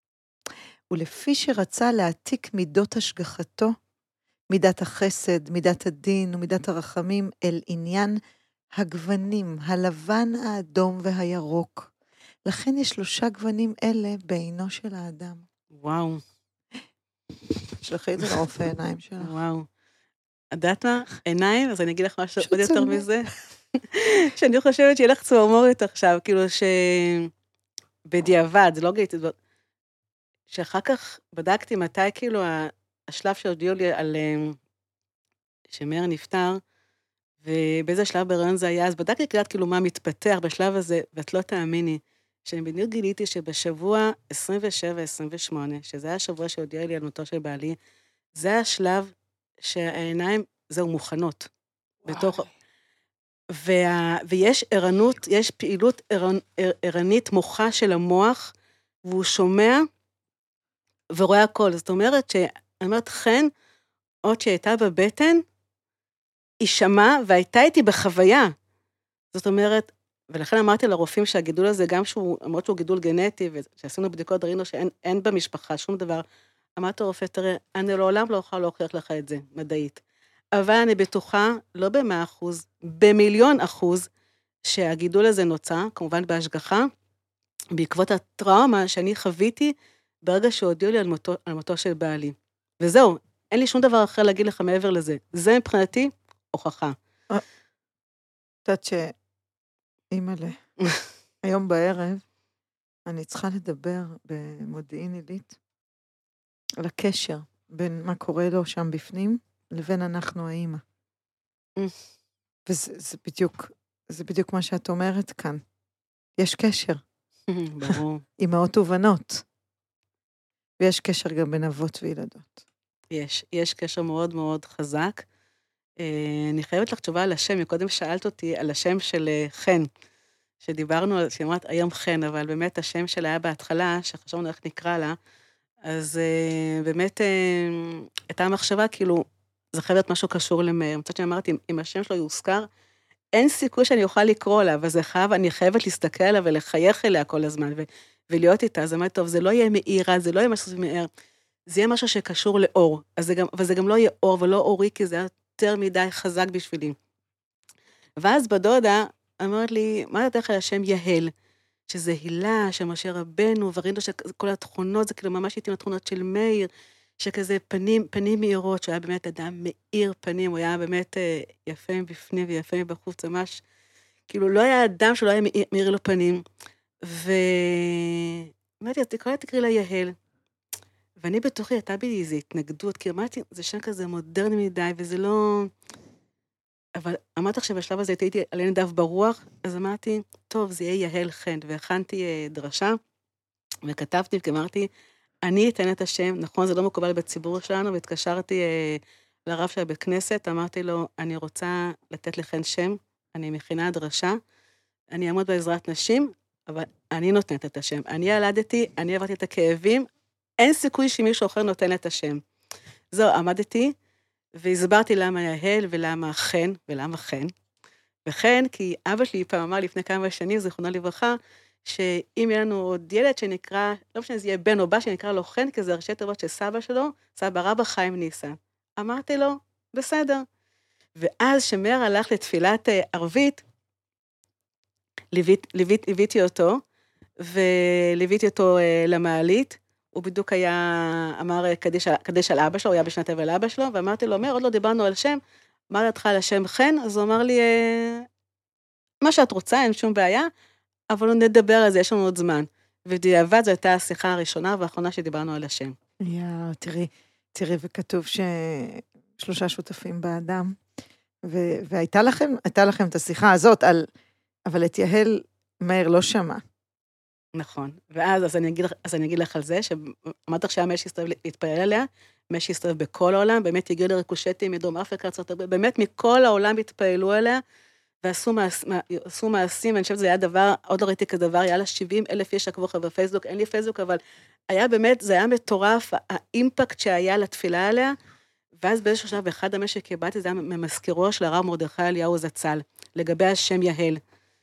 ולפי שרצה להעתיק מידות השגחתו, מידת החסד, מידת הדין ומידת הרחמים, אל עניין הגוונים, הלבן, האדום והירוק. לכן יש 3 גוונים אלה בעינו של האדם. וואו. שלחי את זה לרופא העיניים שלך. וואו. יודעת מה? עיניים, אז אני אגיד לך משהו עוד יותר מזה. שאני חושבת שיהיה לך צמרמורת עכשיו, כאילו שבדיעבד, זה לא גיליתי, שאחר כך בדקתי מתי כאילו השלב שהודיעו לי על שמאיר נפטר, ובאיזה שלב בהיריון זה היה, אז בדקתי כאילו מה מתפתח בשלב הזה, ואת לא תאמיני, שאני בדיוק גיליתי שבשבוע 27-28, שזה היה השבוע שהודיע לי על מותו של בעלי, זה השלב שהעיניים, זהו, מוכנות. בתוך... ויש ערנות, יש פעילות ערנית מוחה של המוח, והוא שומע ורואה הכל. זאת אומרת אני אומרת, חן, עוד שהייתה בבטן, היא שמעה והייתה איתי בחוויה. זאת אומרת, ולכן אמרתי לרופאים שהגידול הזה, גם למרות שהוא גידול גנטי, ושעשינו בדיקות ראינו שאין במשפחה שום דבר, אמרתי לרופא, תראה, אני לעולם לא אוכל להוכיח לך את זה, מדעית. אבל אני בטוחה, לא ב100%, ב1,000,000%, שהגידול הזה נוצר, כמובן בהשגחה, בעקבות הטראומה שאני חוויתי, ברגע שהודיעו לי על מותו של בעלי. וזהו, אין לי שום דבר אחר להגיד לך מעבר לזה. זה מבחינתי הוכחה. יודעת אימא'לה, היום בערב, אני צריכה לדבר במודיעין עילית, על הקשר בין מה קורה לו שם בפנים, לבין אנחנו האימא. וזה בדיוק מה שאת אומרת כאן. יש קשר. ברור. אמהות ובנות. ויש קשר גם בין אבות וילדות. יש קשר מאוד מאוד חזק. אני חייבת לך תשובה על השם, מקודם שאלת אותי על השם של חן, שדיברנו על, שאמרת היום חן, אבל באמת השם שלה היה בהתחלה, שחשבנו איך נקרא לה, אז באמת הייתה מחשבה, כאילו, זה חייב להיות משהו קשור למאיר. מצד שאמרתי, אם השם שלו יוזכר, אין סיכוי שאני אוכל לקרוא לה, אבל אני חייבת להסתכל עליה ולחייך אליה כל הזמן, ולהיות איתה. אז אמרתי, טוב, זה לא יהיה מאירה, זה לא יהיה משהו מאיר, זה יהיה משהו שקשור לאור, אבל זה גם לא יהיה אור ולא אורי, כי זה היה יותר מדי חזק בשבילי. ואז בדודה אמרת לי, מה יודעת לך על השם יהל? שזה הילה, שמשה רבנו, וראינו שכל התכונות, זה כאילו ממש איתי עם התכונות של מאיר, שכזה פנים מאירות, שהוא היה באמת אדם מאיר פנים, הוא היה באמת יפה מבפנים ויפה מבחוץ, ממש, כאילו לא היה אדם שלא היה מאיר לו פנים, ואמרתי, תקראי לה יהל, ואני בתוכי הייתה בי איזו התנגדות, כי אמרתי, זה שם כזה מודרני מדי, וזה לא... אבל אמרתי עכשיו, בשלב הזה הייתי עליין דף ברוח, אז אמרתי, טוב, זה יהיה יהל חן, והכנתי דרשה, וכתבתי, ואמרתי, אני אתן את השם, נכון, זה לא מקובל בציבור שלנו, והתקשרתי לרב של בית כנסת, אמרתי לו, אני רוצה לתת לכן שם, אני מכינה דרשה, אני אעמוד בעזרת נשים, אבל אני נותנת את השם. אני ילדתי, אני עברתי את הכאבים, אין סיכוי שמישהו אחר נותן את השם. זהו, עמדתי, והסברתי למה יהל ולמה חן, ולמה חן. וחן, כי אבא שלי פעם אמר לפני כמה שנים, זיכרונו לברכה, שאם יהיה לנו עוד ילד שנקרא, לא משנה, זה יהיה בן או בא שנקרא לו חן, כי זה ראשי תיבות של סבא שלו, סבא רבא חיים ניסן. אמרתי לו, בסדר. ואז שמאיר הלך לתפילת ערבית, ליוויתי אותו, וליוויתי אותו למעלית, הוא בדיוק אמר קדיש על אבא שלו, הוא היה בשנת אבל אבא שלו, ואמרתי לו, מאיר, עוד לא דיברנו על שם, מה לדעתך על השם חן? אז הוא אמר לי, מה שאת רוצה, אין שום בעיה, אבל נדבר על זה, יש לנו עוד זמן. ובדיעבד זו הייתה השיחה הראשונה והאחרונה שדיברנו על השם. תראי, וכתוב ששלושה שותפים באדם, והייתה לכם את השיחה הזאת, אבל את יהל מאיר לא שמע. נכון, ואז אני אגיד לך על זה, שאמרת לך שהמש יסתובב להתפעל עליה, מש יסתובב בכל העולם, באמת הגיעו לריקושטים מדרום אפריקה, באמת מכל העולם התפעלו עליה, ועשו מעשים, ואני חושבת שזה היה דבר, עוד לא ראיתי כדבר, היה לה 70,000 איש עקבו אחריו בפייסבוק, אין לי פייסבוק, אבל היה באמת, זה היה מטורף, האימפקט שהיה לתפילה עליה, ואז באיזשהו שלב, באחד המשק קיבלתי, זה היה ממזכירו של הרב מרדכי אליהו זצ"ל, לגבי השם יהל,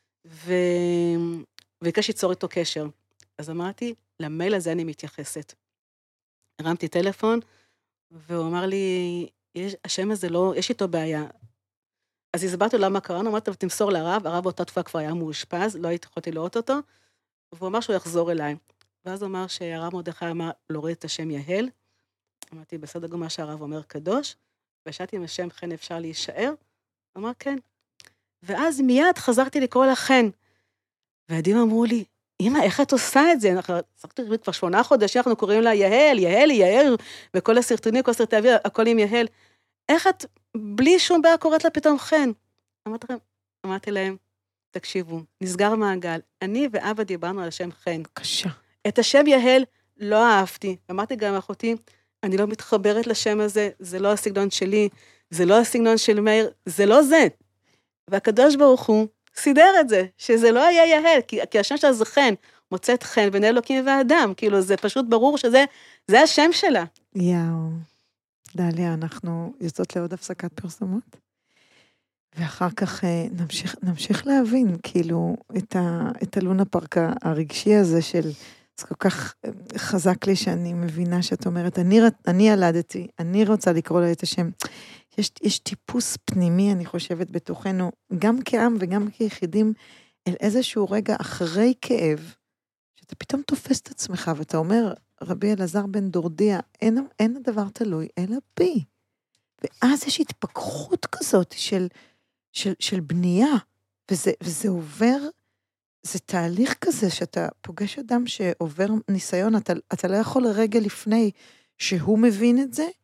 וביקש ליצור איתו קשר. אז אמרתי, למייל הזה אני מתייחסת. הרמתי טלפון, והוא אמר לי, השם הזה לא, יש איתו בעיה. אז הסברתי לו למה קראנו, אמרתי, תמסור לרב, הרב באותה תקופה כבר היה מאושפז, לא יכולתי לראות אותו, והוא אמר שהוא יחזור אליי. ואז הוא אמר שהרב מרדכי אמר להוריד את השם יהל, אמרתי, בסדר גם מה שהרב אומר קדוש, ושאלתי אם השם חן אפשר להישאר, הוא אמר כן. ואז מיד חזרתי לקרוא לה חן, והילדים אמרו לי, אמא, איך את עושה את זה? אנחנו כבר 8 חודשים, אנחנו קוראים לה יהל, יהל, יהל, וכל הסרטונים, כל סרטי אוויר, הכל עם יהל. איך את, בלי שום בעיה, קוראת לה פתאום חן? אמרתי להם, תקשיבו, נסגר מעגל. אני ואבא דיברנו על השם חן. קשה. את השם יהל לא אהבתי. אמרתי גם אחותי, אני לא מתחברת לשם הזה, זה לא הסגנון שלי, זה לא הסגנון של מאיר, זה לא זה. והקדוש ברוך הוא סידר את זה, שזה לא היה יהל, כי השם שלה זה חן, מוצאת חן בין אלוקים ואדם, כאילו זה פשוט ברור שזה השם שלה. יאו, דליה, אנחנו יוצאות לעוד הפסקת פרסומות, ואחר כך נמשיך להבין, כאילו, את הלונה פארק הרגשי הזה של, זה כל כך חזק לי שאני מבינה שאת אומרת, אני ילדתי, אני רוצה לקרוא לו את השם. יש טיפוס פנימי, אני חושבת, בתוכנו, גם כעם וגם כיחידים, אל איזשהו רגע אחרי כאב, שאתה פתאום תופס את עצמך, ואתה אומר, רבי אלעזר בן דורדיה, אין הדבר תלוי, אלא בי. ואז יש התפכחות כזאת של בנייה, וזה עובר, זה תהליך כזה, שאתה פוגש אדם שעובר ניסיון, אתה לא יכול לרגע לפני שהוא מבין את זה,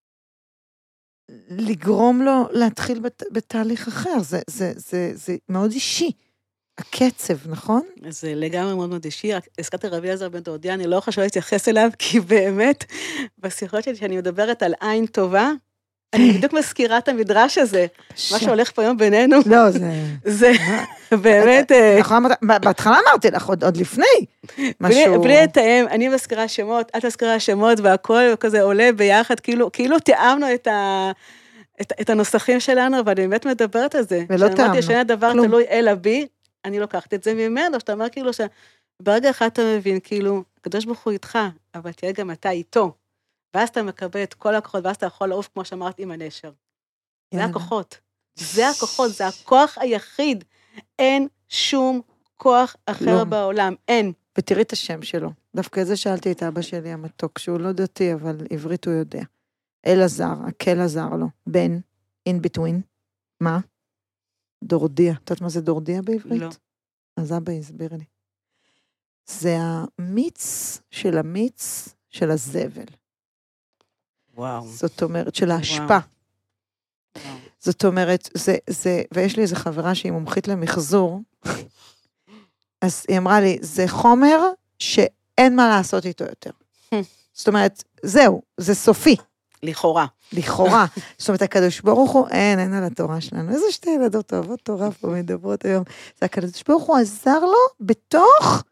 לגרום לו להתחיל בתהליך אחר, זה מאוד אישי. הקצב, נכון? זה לגמרי מאוד מאוד אישי, הזכרתי רבי אלעזר בן דורדיה, אני לא חושבת להתייחס אליו, כי באמת, בשיחות שלי שאני מדברת על עין טובה, אני בדיוק מזכירה את המדרש הזה, מה שהולך פה היום בינינו. לא, זה באמת... בהתחלה אמרתי לך, עוד לפני. בלי לתאם, אני מזכירה שמות, את מזכירה שמות, והכל כזה עולה ביחד, כאילו תיאמנו את הנוסחים שלנו, אבל אני באמת מדברת על זה. ולא תיאמנו. שאמרתי שאין הדבר תלוי אלא בי, אני לוקחת את זה ממנו, שאתה אומר כאילו שברגע אחד אתה מבין, כאילו, הקדוש ברוך הוא איתך, אבל תהיה גם אתה איתו. ואז אתה מקבל את כל הכוחות, ואז אתה יכול לעוף, כמו שאמרת, עם הנשר. זה הכוחות. זה הכוחות, זה הכוח היחיד. אין שום כוח אחר בעולם, אין. ותראי את השם שלו. דווקא זה שאלתי את אבא שלי המתוק, שהוא לא דתי, אבל עברית הוא יודע. אלעזר, הקל עזר לו. בן, in between. מה? דורדיה. את יודעת מה זה דורדיה בעברית? לא. אז אבא הסביר לי. זה המיץ של הזבל. וואו. זאת אומרת, של ההשפעה. זאת אומרת, ויש לי איזו חברה שהיא מומחית למחזור, אז היא אמרה לי, זה חומר שאין מה לעשות איתו יותר. זאת אומרת, זהו, זה סופי. לכאורה. זאת אומרת, הקדוש ברוך הוא, אין על התורה שלנו. איזה שתי ילדות אוהבות תורה פה מדברות היום. זה הקדוש ברוך הוא עזר לו בתוך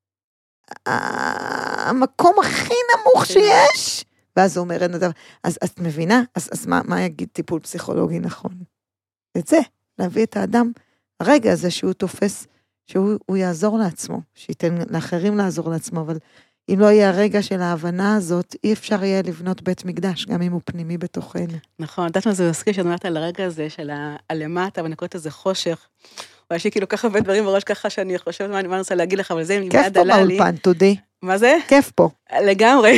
המקום הכי נמוך שיש. ואז הוא אומר, אז את מבינה? אז מה יגיד טיפול פסיכולוגי נכון? את זה, להביא את האדם, הרגע הזה שהוא תופס, שהוא יעזור לעצמו, שייתן לאחרים לעזור לעצמו, אבל אם לא יהיה הרגע של ההבנה הזאת, אי אפשר יהיה לבנות בית מקדש, גם אם הוא פנימי בתוכנו. נכון, יודעת מה זה מזכיר, שאני אומרת על הרגע הזה של הלמטה, ואני קוראת לזה חושך, ויש לי כאילו ככה הרבה דברים בראש ככה, שאני חושבת מה אני רוצה להגיד לך, אבל זה מיד עלה לי. כיף פה באולפן, תודי. מה זה? כיף פה. לגמרי.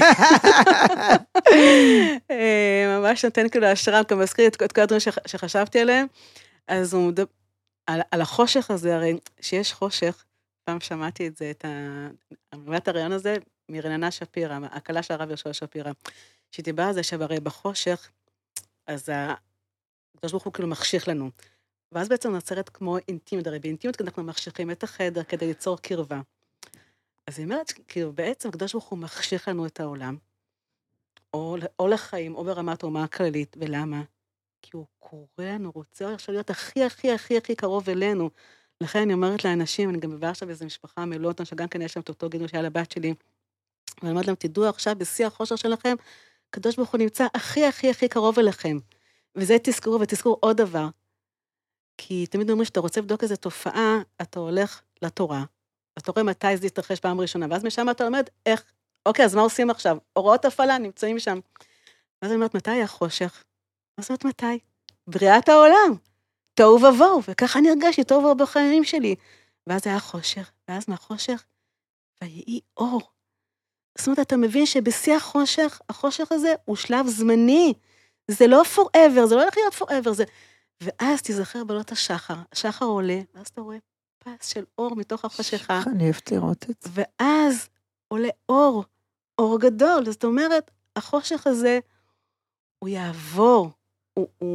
ממש נותן כאילו השראה, גם מזכיר את כל הדברים שחשבתי עליהם, אז הוא מדבר על החושך הזה, הרי שיש חושך, פעם שמעתי את זה, את הרעיון הזה, מרננה שפירא, הקלה של הרב יהושע שפירא, שדיבר על זה שהרי בחושך, אז הקדוש ברוך הוא כאילו מחשיך לנו, ואז בעצם נוצרת כמו אינטימיות, הרי באינטימיות אנחנו מחשיכים את החדר כדי ליצור קרבה. אז היא אומרת, כאילו בעצם הקדוש ברוך הוא מחשיך לנו את העולם, או לחיים, או ברמת אומה הכללית, ולמה? כי הוא קורא לנו, רוצה עכשיו להיות הכי הכי הכי הכי קרוב אלינו. לכן אני אומרת לאנשים, אני גם מבאר עכשיו איזו משפחה מלוטון, שגם כן יש להם את אותו גידול שהיה לבת שלי, ואני אומרת להם, תדעו עכשיו בשיא החושר שלכם, הקדוש ברוך הוא נמצא הכי הכי הכי קרוב אליכם. וזה תזכרו, ותזכרו עוד דבר. כי תמיד אומרים שאתה רוצה לבדוק איזו תופעה, אתה הולך לתורה, אתה רואה מתי זה יתרחש פעם ראשונה, ואז משם אתה לומד איך, אוקיי, אז מה עושים עכשיו? הוראות הפעלה נמצאים שם. ואז אני אומרת, מתי היה חושך? מה זאת מתי? בריאת העולם. תוהו ובוהו, וככה אני הרגשתי תוהו ובוהו בחיים שלי. ואז היה חושך, ואז מהחושך, ויהי אור. זאת אומרת, אתה מבין שבשיא החושך הזה הוא שלב זמני. זה לא forever, זה לא הולך להיות forever, זה... ואז תזכר בלות השחר. השחר עולה, ואז אתה רואה פס של אור מתוך החשיכה. אני אוהבת לראות את זה. ואז עולה אור גדול. זאת אומרת, החושך הזה, הוא יעבור, הוא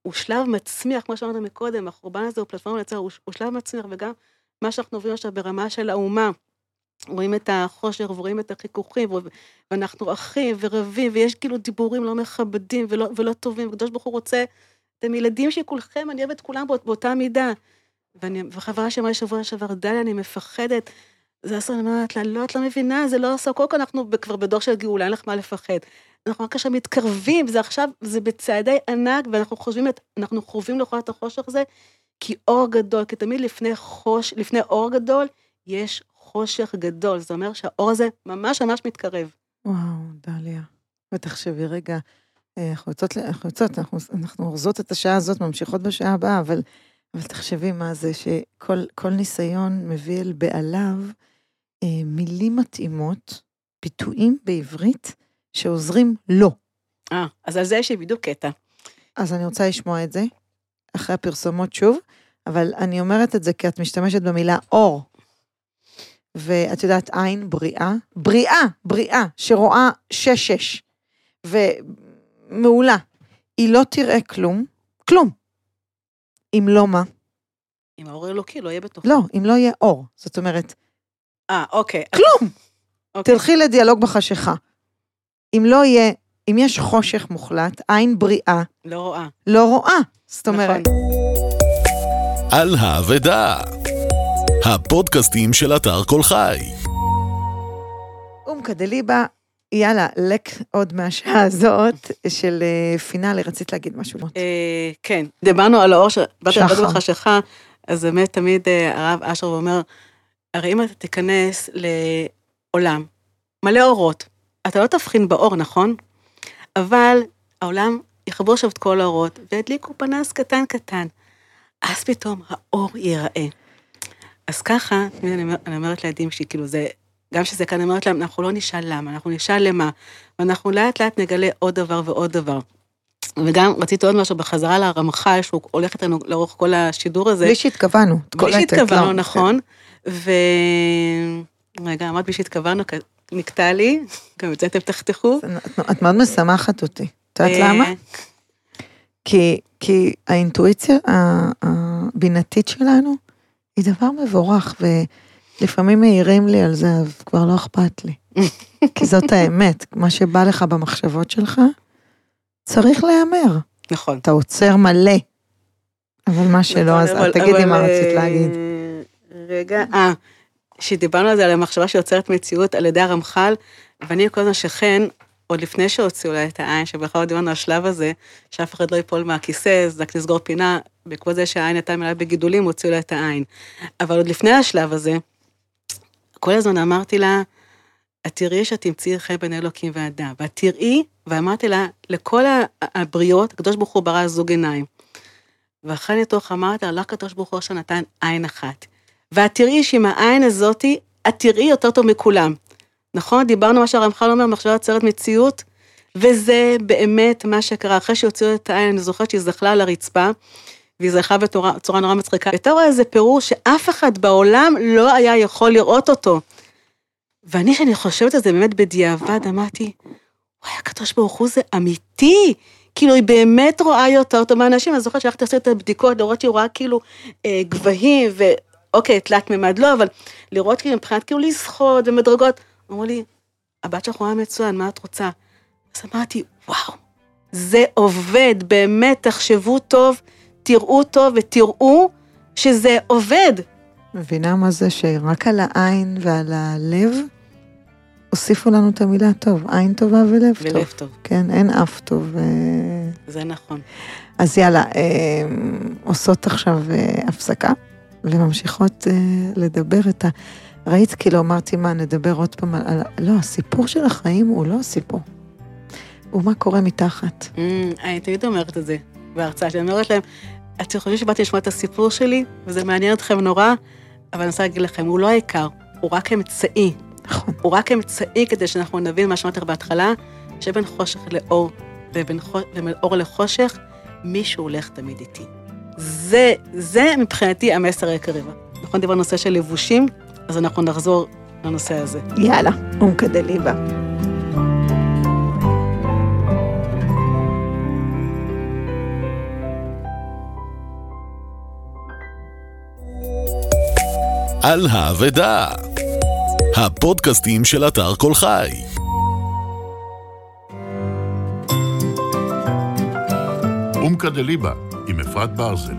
הוא שלב מצמיח, כמו שאמרנו מקודם, החורבן הזה הוא פלטפורמה לצער, הוא שלב מצמיח, וגם מה שאנחנו עוברים עכשיו ברמה של האומה, רואים את החושר, ורואים את החיכוכים, ואנחנו אחים ורבים, ויש כאילו דיבורים לא מכבדים ולא טובים, וקדוש ברוך הוא רוצה, אתם ילדים שכולכם, אני אוהבת כולם באותה מידה, וחברה שאמרה שבוע שעבר, די, אני מפחדת, זה עשה, אני אומרת לה, לא, את לא מבינה, זה לא עשה, קודם כל אנחנו כבר בדור של גאולה, אין לך מה לפחד, אנחנו רק עכשיו מתקרבים, זה עכשיו, זה בצעדי ענק, ואנחנו חושבים לכל את החושך הזה, כי אור גדול, כי תמיד לפני אור גדול, יש חושך גדול, זה אומר שהאור הזה ממש ממש מתקרב. וואו, דליה. ותחשבי רגע, אנחנו אורזות את השעה הזאת, ממשיכות בשעה הבאה, אבל תחשבי מה זה, שכל ניסיון מביא אל בעליו מילים מתאימות, ביטויים בעברית, שעוזרים לו. אז על זה יש לי בדיוק קטע. אז אני רוצה לשמוע את זה, אחרי הפרסומות שוב, אבל אני אומרת את זה כי את משתמשת במילה אור, ואת יודעת עין בריאה, שרואה 6, ומעולה, היא לא תראה כלום, אם לא מה? אם האור אלוקי לא יהיה בתוך. לא, אם לא יהיה אור, זאת אומרת, אוקיי. כלום, תלכי לדיאלוג בחשיכה, אם יש חושך מוחלט, עין בריאה, לא רואה, זאת אומרת. על האבדה, הפודקאסטים של אתר כל חי. קדליבה, יאללה, לק עוד מהשעה הזאת של פינאלי, רצית להגיד משהו? כן, דיברנו על האור שבאת בחשיכה, אז באמת תמיד הרב אשר אומר, הרי אם אתה תיכנס לעולם, מלא אורות, אתה לא תבחין באור, נכון? אבל העולם יחבור עכשיו את כל האורות, והדליקו פנס קטן, אז פתאום האור ייראה. אז ככה, אני אומרת לילדים שלי, כאילו זה, גם שזה כאן, אני אומרת להם, אנחנו לא נשאל למה, אנחנו נשאל למה, ואנחנו לאט לאט נגלה עוד דבר ועוד דבר. וגם רציתי עוד משהו, בחזרה לרמח"ל, שהוא הולך איתנו לאורך כל השידור הזה. בלי שהתכוונו. בלי שהתכוונו, נכון. רגע, אמרת בלי שהתכוונו, נקטע לי, גם את זה אתם תחתכו. את מאוד משמחת אותי. את יודעת למה? כי האינטואיציה הבינתית שלנו, היא דבר מבורך, ולפעמים מעירים לי על זה, אז כבר לא אכפת לי. כי זאת האמת, מה שבא לך במחשבות שלך, צריך להיאמר. נכון. אתה עוצר מלא. אבל מה שלא, אז תגידי מה רצית להגיד. רגע, שדיברנו על זה, על המחשבה שיוצרת מציאות על ידי הרמח"ל, ואני כל הזמן שכן, עוד לפני שהוציאו לה את העין, שבכלל דיברנו על השלב הזה, שאף אחד לא ייפול מהכיסא, זה רק לסגור פינה, בעקבות זה שהעין הייתה מלאה בגידולים, הוציאו לה את העין. אבל עוד לפני השלב הזה, כל הזמן אמרתי לה, את תראי שאת תמצאי חי בין אלוקים ואדם, ואת תראי, ואמרתי לה, לכל הבריות, הקדוש ברוך הוא ברא זוג עיניים. ואחרי ניתוח אמרתי לה, לא הקדוש ברוך הוא שנתן עין אחת. ואת תראי שעם העין הזאת, את תראי יותר טוב מכולם. נכון? דיברנו מה שהרמח"ל אומר, מחשבה יוצרת מציאות, וזה באמת מה שקרה. אחרי שהוציאו את העין, אני זוכרת שהיא זחלה על הרצפה, והיא זחלה בצורה נורא מצחיקה. הייתה רואה איזה פירוש שאף אחד בעולם לא היה יכול לראות אותו. ואני, שאני חושבת על זה באמת בדיעבד, אמרתי, וואי, הקדוש ברוך הוא זה אמיתי, כאילו היא באמת רואה יותר טוב מהאנשים, אני זוכרת שהלכתי לעשות את הבדיקות, לראות שהיא רואה כאילו גבהים, ואוקיי, תלת ממד לא, אבל לראות כאילו מבחינת כאילו לשחות ומדרגות, אמרו לי, הבת שלך רואה מצוין, מה את רוצה? אז אמרתי, וואו, זה עובד, באמת, תחשבו טוב, תראו טוב ותראו שזה עובד. מבינה מה זה שרק על העין ועל הלב, הוסיפו לנו את המילה טוב, עין טובה ולב טוב. ולב טוב. כן, אין אף טוב. זה נכון. אז יאללה, עושות עכשיו הפסקה, וממשיכות לדבר את ה... ראית, כאילו אמרתי מה, נדבר עוד פעם על... לא, הסיפור של החיים הוא לא הסיפור. הוא מה קורה מתחת. אני תמיד אומרת את זה בהרצאה, שאני אומרת להם, אתם חושבים שבאתי לשמוע את הסיפור שלי, וזה מעניין אתכם נורא, אבל אני רוצה להגיד לכם, הוא לא העיקר, הוא רק אמצעי. נכון. הוא רק אמצעי כדי שאנחנו נבין מה שאמרתי בהתחלה, שבין חושך לאור, ובין אור לחושך, מישהו הולך תמיד איתי. זה מבחינתי המסר העיקרי. נכון, דיבר נושא של לבושים, אז אנחנו נחזור לנושא הזה. יאללה, קדליבה. על האבדה, הפודקאסטים של אתר כל חי. אומקה דליבה עם אפרת ברזל.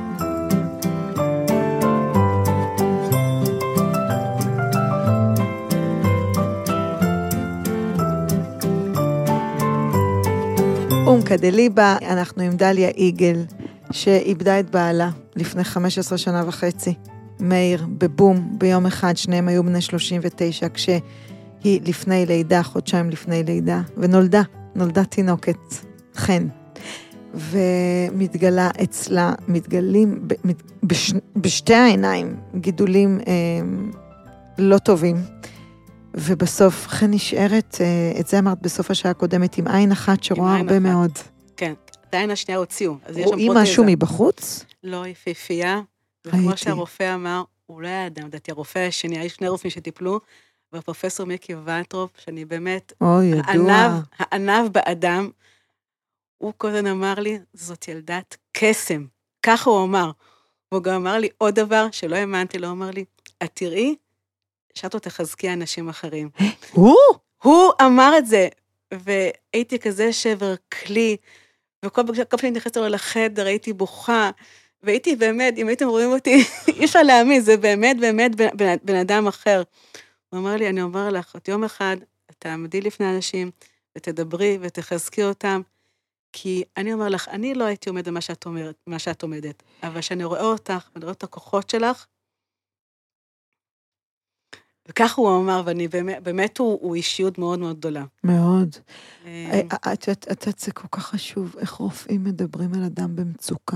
אומקה דליבה, אנחנו עם דליה איגל, שאיבדה את בעלה לפני 15 שנה וחצי. מאיר, בבום, ביום אחד, שניהם היו בני 39, כשהיא לפני לידה, חודשיים לפני לידה, נולדה תינוקת, חן. ומתגלה אצלה, מתגלים בשתי העיניים, גידולים לא טובים, ובסוף חן נשארת, את זה אמרת בסוף השעה הקודמת, עם עין אחת שרואה הרבה מאוד. כן, את העין השנייה הוציאו. רואים משהו מבחוץ? לא, יפהפייה, וכמו שהרופא אמר, הוא לא היה אדם, דעתי, הרופא השני, היו שני רופאים שטיפלו, והפרופסור מיקי וינטרופ, שאני באמת, הענב באדם, הוא קודם אמר לי, זאת ילדת קסם, ככה הוא אמר. והוא גם אמר לי עוד דבר שלא האמנתי, לא אמר לי, את תראי, שאת עוד תחזקי אנשים אחרים. הוא אמר את זה, והייתי כזה שבר כלי, וכל פעם שאני נכנסת לו לחדר, הייתי בוכה, והייתי באמת, אם הייתם רואים אותי, אי אפשר להאמין, זה באמת בן אדם אחר. הוא אמר לי, אני אומר לך, את יום אחד, תעמדי לפני אנשים, ותדברי ותחזקי אותם, כי אני אומר לך, אני לא הייתי עומד מה שאת עומדת, אבל כשאני רואה אותך, ואני רואה את הכוחות שלך, וכך הוא אמר, ואני באמת הוא אישיות מאוד מאוד גדולה. מאוד. את יודעת, זה כל כך חשוב, איך רופאים מדברים על אדם במצוקה.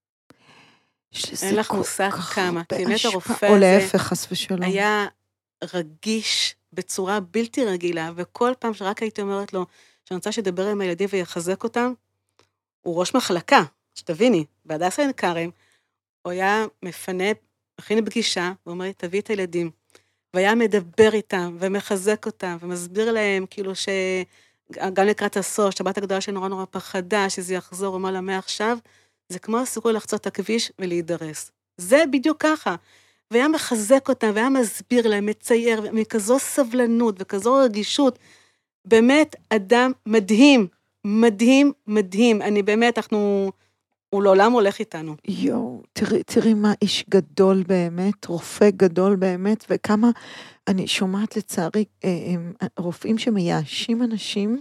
אין לך מושג כמה, כי באמת הרופא או להפך, חס ושלום. היה רגיש בצורה בלתי רגילה, וכל פעם שרק הייתי אומרת לו, שאני רוצה שדבר עם הילדים ויחזק אותם, הוא ראש מחלקה, שתביני, בהדסה עין כרם, הוא היה מפנה, מכין פגישה, הוא אומר לי, תביא את הילדים, והיה מדבר איתם, ומחזק אותם, ומסביר להם, כאילו גם לקראת הסוף, שבת הגדולה שנורא נורא פחדה, שזה יחזור, הוא אומר לה, מעכשיו, זה כמו הסיכוי לחצות את הכביש ולהידרס. זה בדיוק ככה. והיה מחזק אותם, והיה מסביר להם, מצייר, מכזו סבלנות וכזו רגישות, באמת אדם מדהים, מדהים, מדהים. אני באמת, הוא לעולם הולך איתנו. יואו, תראי מה איש גדול באמת, רופא גדול באמת, וכמה אני שומעת לצערי, רופאים שמייאשים אנשים,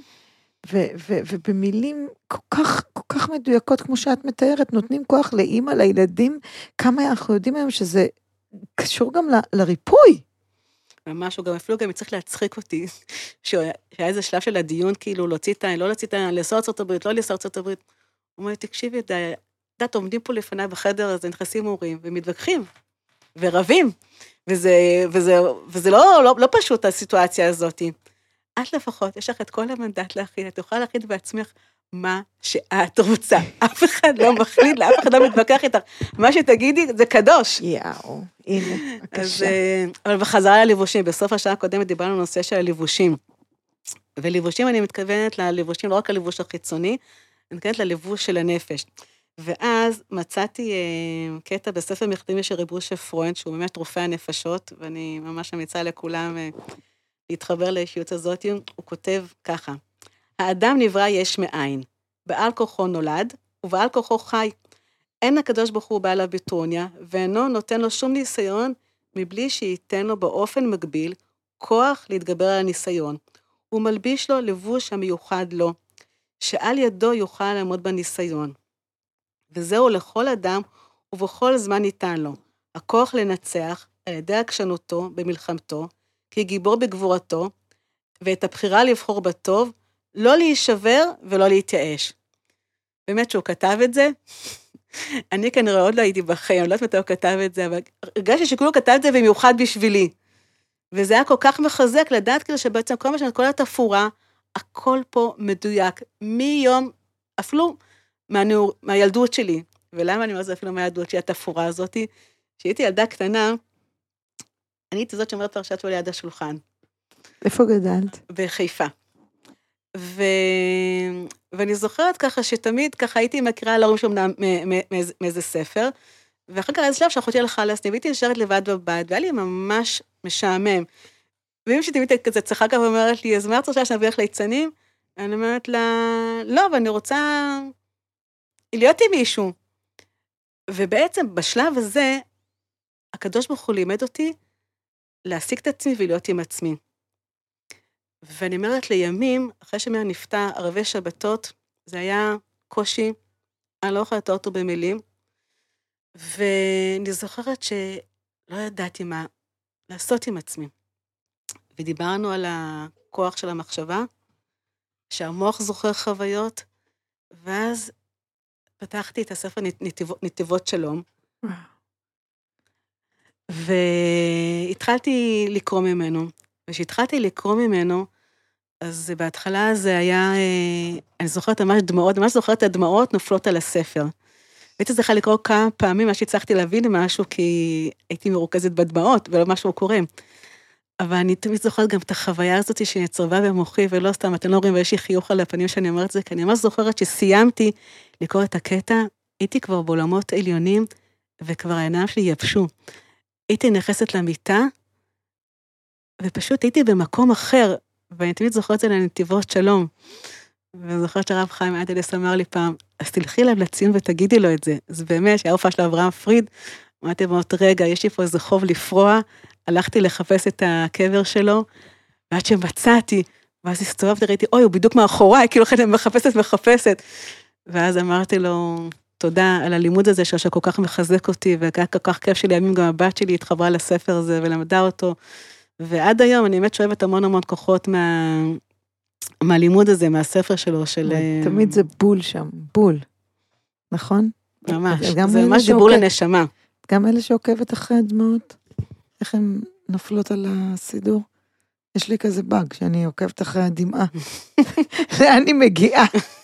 ובמילים כל כך מדויקות, כמו שאת מתארת, נותנים כוח לאמא, לילדים, כמה אנחנו יודעים היום שזה קשור גם לריפוי. ממש, הוא גם אפילו גם צריך להצחיק אותי, שהיה איזה שלב של הדיון, כאילו, לא להוציא את העין, לאסור ארצות הברית, לא לאסור ארצות הברית. הוא אומר, תקשיבי, דעת, עומדים פה לפניי בחדר הזה, נכנסים הורים, ומתווכחים, ורבים, וזה לא פשוט הסיטואציה הזאת. את לפחות, יש לך את כל המנדט להכין, את יכולה להכין בעצמך מה שאת רוצה. אף אחד לא מחליט, אף אחד לא מתווכח איתך. מה שתגידי, זה קדוש. יאו, הנה, בבקשה. אבל בחזרה ללבושים, בסוף השעה הקודמת דיברנו על נושא של הלבושים. ולבושים אני מתכוונת ללבושים, לא רק ללבוש החיצוני, אני מתכוונת ללבוש של הנפש. ואז מצאתי קטע בספר מכתבים של רב אושר פרוינד, שהוא באמת רופא הנפשות, ואני ממש אמיצה לכולם להתחבר לאישיות הזאת, הוא כותב ככה, האדם נברא יש מאין, בעל כוחו נולד, ובעל כוחו חי. אין הקדוש ברוך הוא בעל הביטרוניה, ואינו נותן לו שום ניסיון, מבלי שייתן לו באופן מקביל, כוח להתגבר על הניסיון. הוא מלביש לו לבוש המיוחד לו, שעל ידו יוכל לעמוד בניסיון. וזהו לכל אדם, ובכל זמן ניתן לו, הכוח לנצח, על ידי עקשנותו במלחמתו, כי גיבור בגבורתו, ואת הבחירה לבחור בטוב, לא להישבר ולא להתייאש. באמת שהוא כתב את זה, אני כנראה עוד לא הייתי בחיים, אני לא יודעת מתי הוא כתב את זה, אבל הרגשתי שכולו כתב את זה במיוחד בשבילי. וזה היה כל כך מחזק לדעת כאילו שבעצם כל מה שאני כל התפורה, הכל פה מדויק, מיום, אפילו מהילדות שלי. ולמה אני אומר זה אפילו מהילדות שלי, התפורה הזאת, שהייתי ילדה קטנה, אני הייתי זאת שאומרת פרשת שבוע ליד השולחן. איפה גדלת? בחיפה. ואני זוכרת ככה שתמיד ככה הייתי מכירה על ההורים שלי מאיזה ספר, ואחר כך איזה שלב שאחותי הלכה לסניף, והייתי נשארת לבד בבית, והיה לי ממש משעמם. ואם שתמיד כזה צחקה ואומרת לי, אז מה את רוצה שנביא לך ליצנים? אני אומרת לה, לא, אבל אני רוצה להיות עם מישהו. ובעצם בשלב הזה, הקדוש ברוך הוא לימד אותי להשיג את עצמי ולהיות עם עצמי. ואני אומרת לימים, אחרי שמאה נפטר, ערבי שבתות, זה היה קושי, אני לא יכולה לתאר אותו במילים, ואני זוכרת שלא ידעתי מה לעשות עם עצמי. ודיברנו על הכוח של המחשבה, שהמוח זוכר חוויות, ואז פתחתי את הספר נתיבות שלום, והתחלתי לקרוא ממנו, וכשהתחלתי לקרוא ממנו, אז בהתחלה זה היה, אני זוכרת ממש דמעות, ממש זוכרת את הדמעות נופלות על הספר. הייתי צריכה לקרוא כמה פעמים, מה שהצלחתי להבין משהו, כי הייתי מרוכזת בדמעות, ולא משהו קורה. אבל אני תמיד זוכרת גם את החוויה הזאת שנצרבה במוחי, ולא סתם, אתם לא רואים, ויש לי חיוך על הפנים שאני אומרת את זה, כי אני ממש זוכרת שסיימתי לקרוא את הקטע, הייתי כבר בעולמות עליונים, וכבר העיניים שלי יבשו. הייתי נכנסת למיטה, ופשוט הייתי במקום אחר, ואני תמיד זוכרת את זה לנתיבות שלום. וזוכרת שהרב חיים אדלס אמר לי פעם, אז תלכי אליו לציון ותגידי לו את זה. אז באמת, שההופעה של אברהם פריד, אמרתי באות, רגע, יש לי פה איזה חוב לפרוע, הלכתי לחפש את הקבר שלו, ועד שמצאתי, ואז הסתובבתי, ראיתי, אוי, הוא בדיוק מאחוריי, כאילו אני מחפשת. ואז אמרתי לו, תודה על הלימוד הזה, שכל כך מחזק אותי, והיה כל כך כיף שלימים גם הבת שלי התחברה לספר הזה, ולמדה אותו. ועד היום אני באמת שואבת המון כוחות מהלימוד הזה, מהספר שלו, של... תמיד זה בול שם, בול. נכון? ממש, זה ממש דיבור לנשמה. גם אלה שעוקבת אחרי הדמעות, איך הן נופלות על הסידור? יש לי כזה באג, שאני עוקבת אחרי הדמעה. לאן היא מגיעה?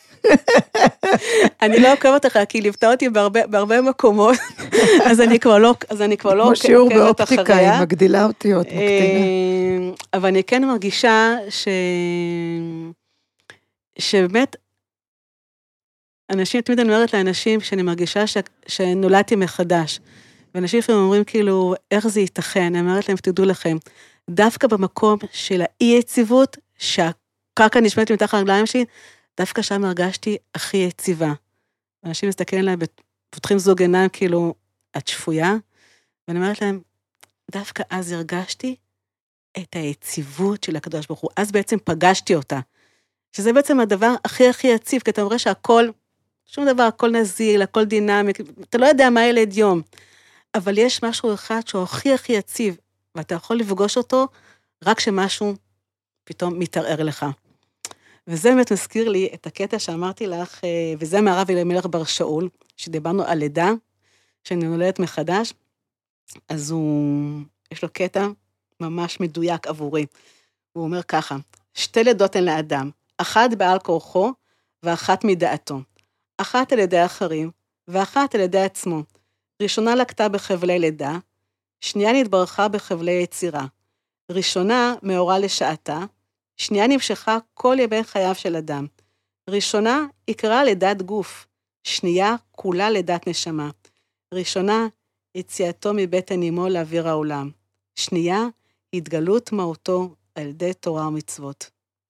אני לא עוקבת אחריה, כי היא ליוותה אותי בהרבה מקומות, אז אני כבר לא כמו שיעור באופטיקה, היא מגדילה אותיות, מקטינה. אבל אני כן מרגישה שבאמת, אנשים, תמיד אני אומרת לאנשים שאני מרגישה שנולדתי מחדש, ואנשים לפעמים אומרים כאילו, איך זה ייתכן? אני אומרת להם, תדעו לכם, דווקא במקום של האי-יציבות, שהקרקע נשמעת מתחת הרגליים שלי, דווקא שם הרגשתי הכי יציבה. אנשים מסתכלים עליי, פותחים זוג עיניים, כאילו, את שפויה, ואני אומרת להם, דווקא אז הרגשתי את היציבות של הקדוש ברוך הוא. אז בעצם פגשתי אותה. שזה בעצם הדבר הכי יציב, כי אתה אומר שהכל, שום דבר, הכל נזיל, הכל דינמי, אתה לא יודע מה ילד יום. אבל יש משהו אחד שהוא הכי יציב, ואתה יכול לפגוש אותו, רק שמשהו פתאום מתערער לך. וזה באמת מזכיר לי את הקטע שאמרתי לך, וזה מהרב אלימלך בר שאול, שדיברנו על לידה, שאני נולדת מחדש, אז יש לו קטע ממש מדויק עבורי. הוא אומר ככה, 2 לידות הן לאדם, אחת בעל כורחו, ואחת מדעתו. אחת על ידי אחרים, ואחת על ידי עצמו. ראשונה לקטה בחבלי לידה, שנייה נתברכה בחבלי יצירה. ראשונה מאורה לשעתה, שנייה נמשכה כל ימי חייו של אדם. ראשונה יקרה לידת גוף, שנייה כולה לידת נשמה. ראשונה יציאתו מבטן אמו לאוויר העולם. שנייה התגלות מהותו על ידי תורה ומצוות.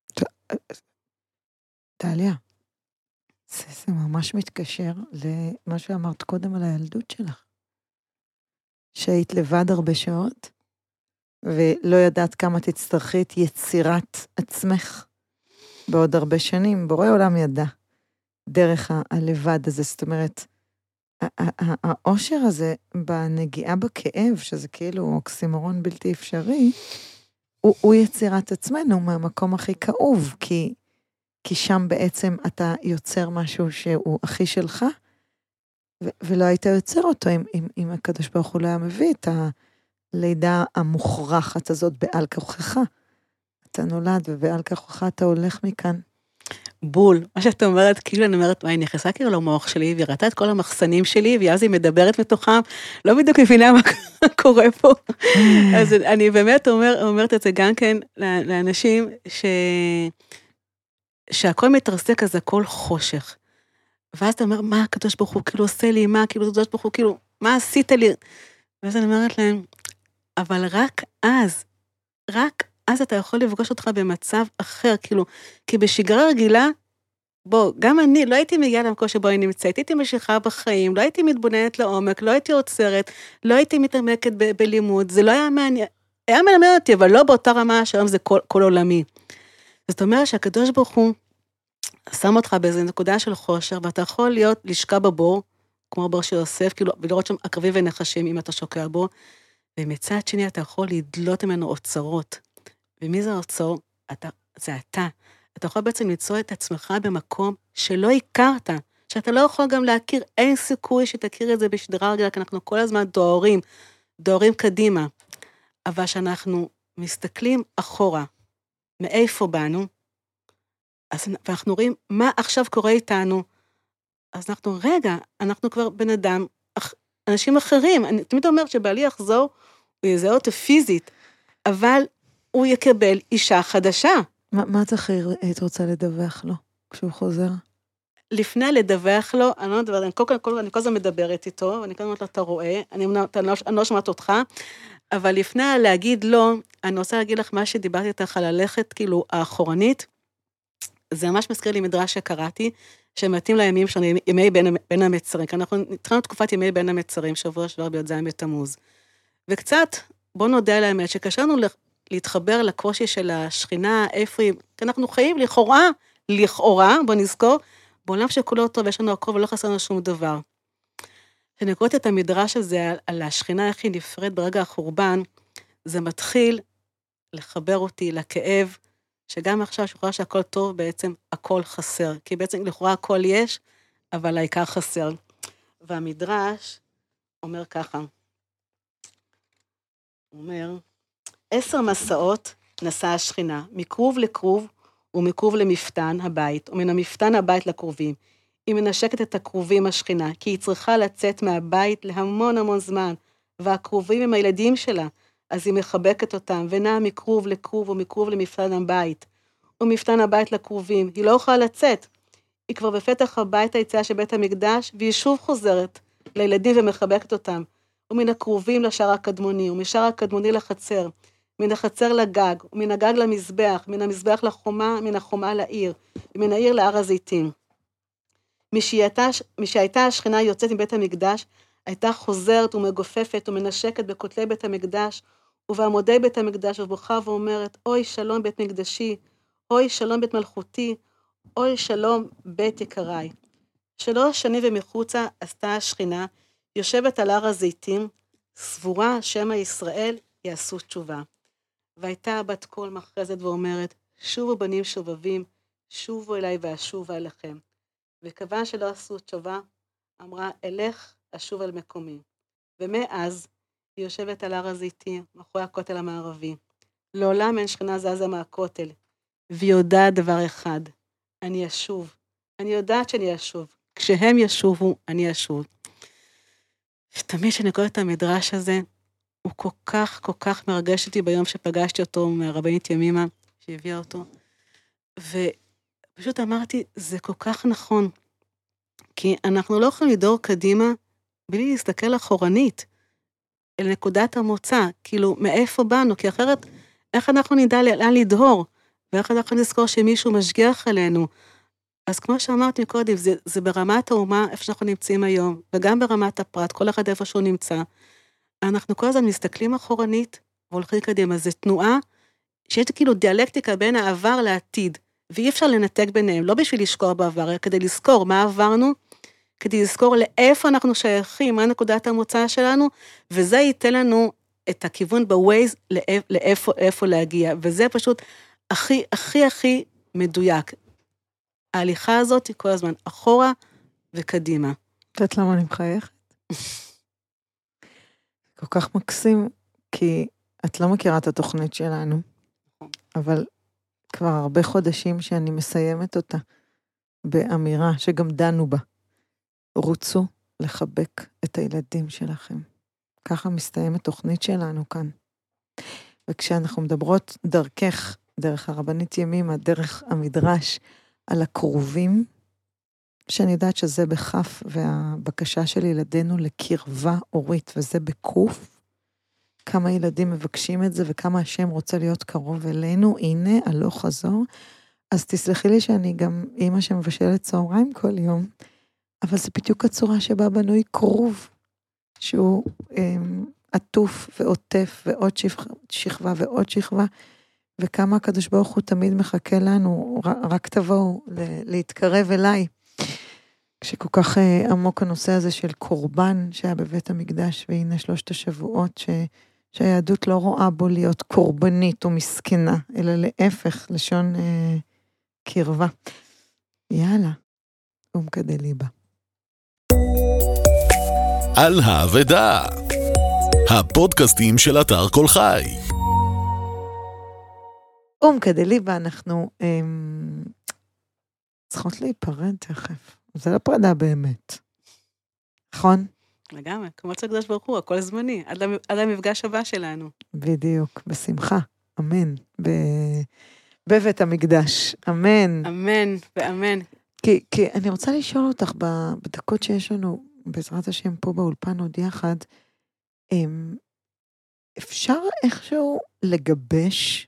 טליה, זה ממש מתקשר למה שאמרת קודם על הילדות שלך. שהיית לבד הרבה שעות, ולא ידעת כמה תצטרכי את יצירת עצמך בעוד הרבה שנים. בורא עולם ידע דרך הלבד הזה, זאת אומרת, האושר הזה בנגיעה בכאב, שזה כאילו אוקסימורון בלתי אפשרי, הוא יצירת עצמנו מהמקום הכי כאוב, כי שם בעצם אתה יוצר משהו שהוא הכי שלך, ולא היית יוצר אותו אם הקדוש ברוך הוא לא היה מביא את הלידה המוכרחת הזאת בעל כוחך. אתה נולד ובעל כוחך אתה הולך מכאן. בול, מה שאת אומרת, כאילו אני אומרת, היא נכנסה כאילו למוח שלי, והיא ראתה את כל המחסנים שלי, ואז היא מדברת מתוכם, לא בדיוק מבינה מה קורה פה. אז אני באמת אומרת את זה גם כן לאנשים, שהכל מתרסק, אז הכל חושך. ואז אתה אומר, מה הקדוש ברוך הוא כאילו עושה לי, מה כאילו הקדוש ברוך הוא כאילו, מה עשית לי? ואז אני אומרת להם, אבל רק אז אתה יכול לפגוש אותך במצב אחר, כאילו, כי בשגרה רגילה, בוא, גם אני לא הייתי מגיעה למקום שבו אני נמצאת, הייתי משיכה בחיים, לא הייתי מתבוננת לעומק, לא הייתי עוצרת, לא הייתי מתעמקת בלימוד, זה לא היה מעניין, היה מלמד אותי, אבל לא באותה רמה שהיום זה כל עולמי. זאת אומרת שהקדוש ברוך הוא שם אותך באיזו נקודה של חושר, ואתה יכול לשקע בבור, כמו בור של יוסף, כאילו, ולראות שם עקרבים ונחשים אם אתה שוקע בו, ומצד שני אתה יכול לדלות ממנו אוצרות. ומי זה האוצר? זה אתה. אתה יכול בעצם למצוא את עצמך במקום שלא הכרת, שאתה לא יכול גם להכיר, אין סיכוי שתכיר את זה בשדרה רגילה, כי אנחנו כל הזמן דוהרים קדימה. אבל שאנחנו מסתכלים אחורה, מאיפה באנו, ואנחנו רואים מה עכשיו קורה איתנו, אז אנחנו כבר בן אדם, אנשים אחרים, אני תמיד אומרת שבעלי יחזור, הוא יזהה אותו פיזית, אבל הוא יקבל אישה חדשה. מה את היית רוצה לדווח לו כשהוא חוזר? לפני לדווח לו, אני כל הזמן מדברת איתו, ואני כל הזמן אתה רואה, אני לא שמעת אותך, אבל לפני להגיד לו, אני רוצה להגיד לך מה שדיברתי איתך על ללכת, כאילו, האחורנית, זה ממש מזכיר לי מדרש שקראתי, שמתאים לימים שלנו, ימי בין המצרים, כי אנחנו התחלנו תקופת ימי בין המצרים, שבוע שעבר בי"ז בתמוז. וקצת, בוא נודה על האמת, שקשרנו להתחבר לקושי של השכינה, איפה היא, כי אנחנו חיים לכאורה, בוא נזכור, בעולם שכולו טוב, יש לנו הכל ולא חסר לנו שום דבר. כשאני קוראת את המדרש הזה על השכינה, איך היא נפרד ברגע החורבן, זה מתחיל לחבר אותי לכאב, שגם עכשיו שוכרה שהכל טוב, בעצם הכל חסר. כי בעצם לכאורה הכל יש, אבל העיקר חסר. והמדרש אומר ככה, הוא אומר, 10 מסעות נסעה השכינה, מקרוב לקרוב ומקרוב למפתן הבית, ומן המפתן הבית לקרובים. היא מנשקת את הקרובים השכינה, כי היא צריכה לצאת מהבית להמון זמן, והקרובים הם הילדים שלה, אז היא מחבקת אותם, ונעה מקרוב לקרוב ומקרוב למפתן הבית, ומפתן הבית לקרובים. היא לא יכולה לצאת. היא כבר בפתח הבית היציאה של בית המקדש, והיא שוב חוזרת לילדים ומחבקת אותם, ומן הקרובים לשער הקדמוני, ומשער הקדמוני לחצר, מן החצר לגג, ומן הגג למזבח, מן המזבח לחומה, מן החומה לעיר, ומן העיר להר הזיתים. משהייתה השכינה יוצאת מבית המקדש, הייתה חוזרת ומגופפת ומנשקת בכותלי בית המקדש, ובעמודי בית המקדש, ובוכה ואומרת, אוי שלום בית מקדשי, אוי שלום בית מלכותי, אוי שלום בית יקריי. 3 שנים ומחוצה עשתה השכינה, יושבת על הר הזיתים, סבורה שמא ישראל יעשו תשובה. והייתה בת קול מחרזת ואומרת, שובו בנים שובבים, שובו אליי ואשובה אליכם. וכיוון שלא עשו תשובה, אמרה, אלך אשוב אל מקומי. ומאז היא יושבת על הר הזיתים, מאחורי הכותל המערבי. לעולם אין שכינה זזה מהכותל, והיא יודעת דבר אחד, אני אשוב. אני יודעת שאני אשוב. כשהם ישובו, אני אשוב. תמיד שאני קוראת את המדרש הזה, הוא כל כך מרגש אותי ביום שפגשתי אותו מהרבנית ימימה, שהביאה אותו. ופשוט אמרתי, זה כל כך נכון, כי אנחנו לא יכולים לדור קדימה, בלי להסתכל אחורנית, אל נקודת המוצא, כאילו מאיפה באנו, כי אחרת, איך אנחנו נדע לאן לדהור, ואיך אנחנו נזכור שמישהו משגיח עלינו. אז כמו שאמרתי קודם, זה ברמת האומה, איפה שאנחנו נמצאים היום, וגם ברמת הפרט, כל אחד איפה שהוא נמצא, אנחנו כל הזמן מסתכלים אחורנית, והולכים קדימה, זו תנועה, שיש כאילו דיאלקטיקה בין העבר לעתיד, ואי אפשר לנתק ביניהם, לא בשביל לשקוע בעבר, אלא כדי לזכור מה עברנו, כדי לזכור לאיפה אנחנו שייכים, מה נקודת המוצא שלנו, וזה ייתן לנו את הכיוון בווייז לאיפה להגיע, וזה פשוט הכי מדויק. ההליכה הזאת היא כל הזמן אחורה וקדימה. את יודעת למה אני מחייכת? כל כך מקסים, כי את לא מכירה את התוכנית שלנו, אבל כבר הרבה חודשים שאני מסיימת אותה, באמירה שגם דנו בה. רוצו לחבק את הילדים שלכם. ככה מסתיימת תוכנית שלנו כאן. וכשאנחנו מדברות דרך הרבנית ימימה, דרך המדרש, על הקרובים, שאני יודעת שזה בכף, והבקשה של ילדינו לקרבה הורית, וזה בקוף, כמה ילדים מבקשים את זה, וכמה השם רוצה להיות קרוב אלינו, הנה, הלוך חזור, אז תסלחי לי שאני גם אימא שמבשלת צהריים כל יום, אבל זה בדיוק הצורה שבה בנוי קרוב, שהוא עטוף ועוטף, ועוד שכבה ועוד שכבה, וכמה הקדוש ברוך הוא תמיד מחכה לנו, רק תבואו להתקרב אליי, כשכל כך עמוק הנושא הזה של קורבן שהיה בבית המקדש, והנה 3 השבועות שהיהדות לא רואה בו להיות קורבנית או מסכנה, אלא להפך, לשון קרבה. יאללה, אומקדליבה. על האבדה, הפודקאסטים של אתר כל חי. אומקדליבה, אנחנו צריכות להיפרד תכף. זה לא פרדה באמת. נכון? לגמרי, כמו אצל הקדוש ברוך הוא, הכל זמני, עד המפגש הבא שלנו. בדיוק, בשמחה, אמן. בבית המקדש, אמן. אמן ואמן. כי אני רוצה לשאול אותך, בדקות שיש לנו, בעזרת השם פה באולפן עוד יחד, אפשר איכשהו לגבש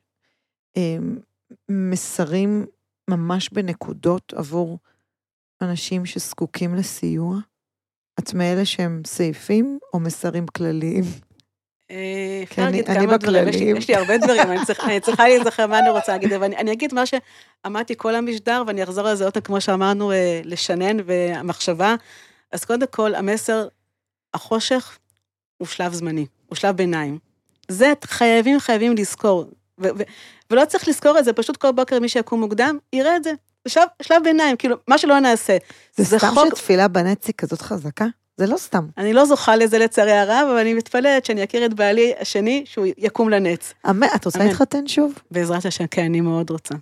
מסרים ממש בנקודות עבור אנשים שזקוקים לסיוע? את מאלה שהם סעיפים או מסרים כלליים? אפשר להגיד כמה דברים, יש לי הרבה דברים, אני צריכה להיזכר מה אני רוצה להגיד, אבל אני אגיד מה שאמרתי כל המשדר, ואני אחזור על זה אותה כמו שאמרנו, לשנן והמחשבה. אז קודם כל, המסר, החושך הוא שלב זמני, הוא שלב ביניים. זה חייבים לזכור, ולא צריך לזכור את זה, פשוט כל בוקר מי שיקום מוקדם, יראה את זה. שלב ביניים, כאילו, מה שלא נעשה. זה סתם שתפילה בנץ היא כזאת חזקה? זה לא סתם. אני לא זוכה לזה לצערי הרב, אבל אני מתפלאת שאני אכיר את בעלי השני, שהוא יקום לנץ. את רוצה להתחתן שוב? בעזרת השם, כן, אני מאוד רוצה.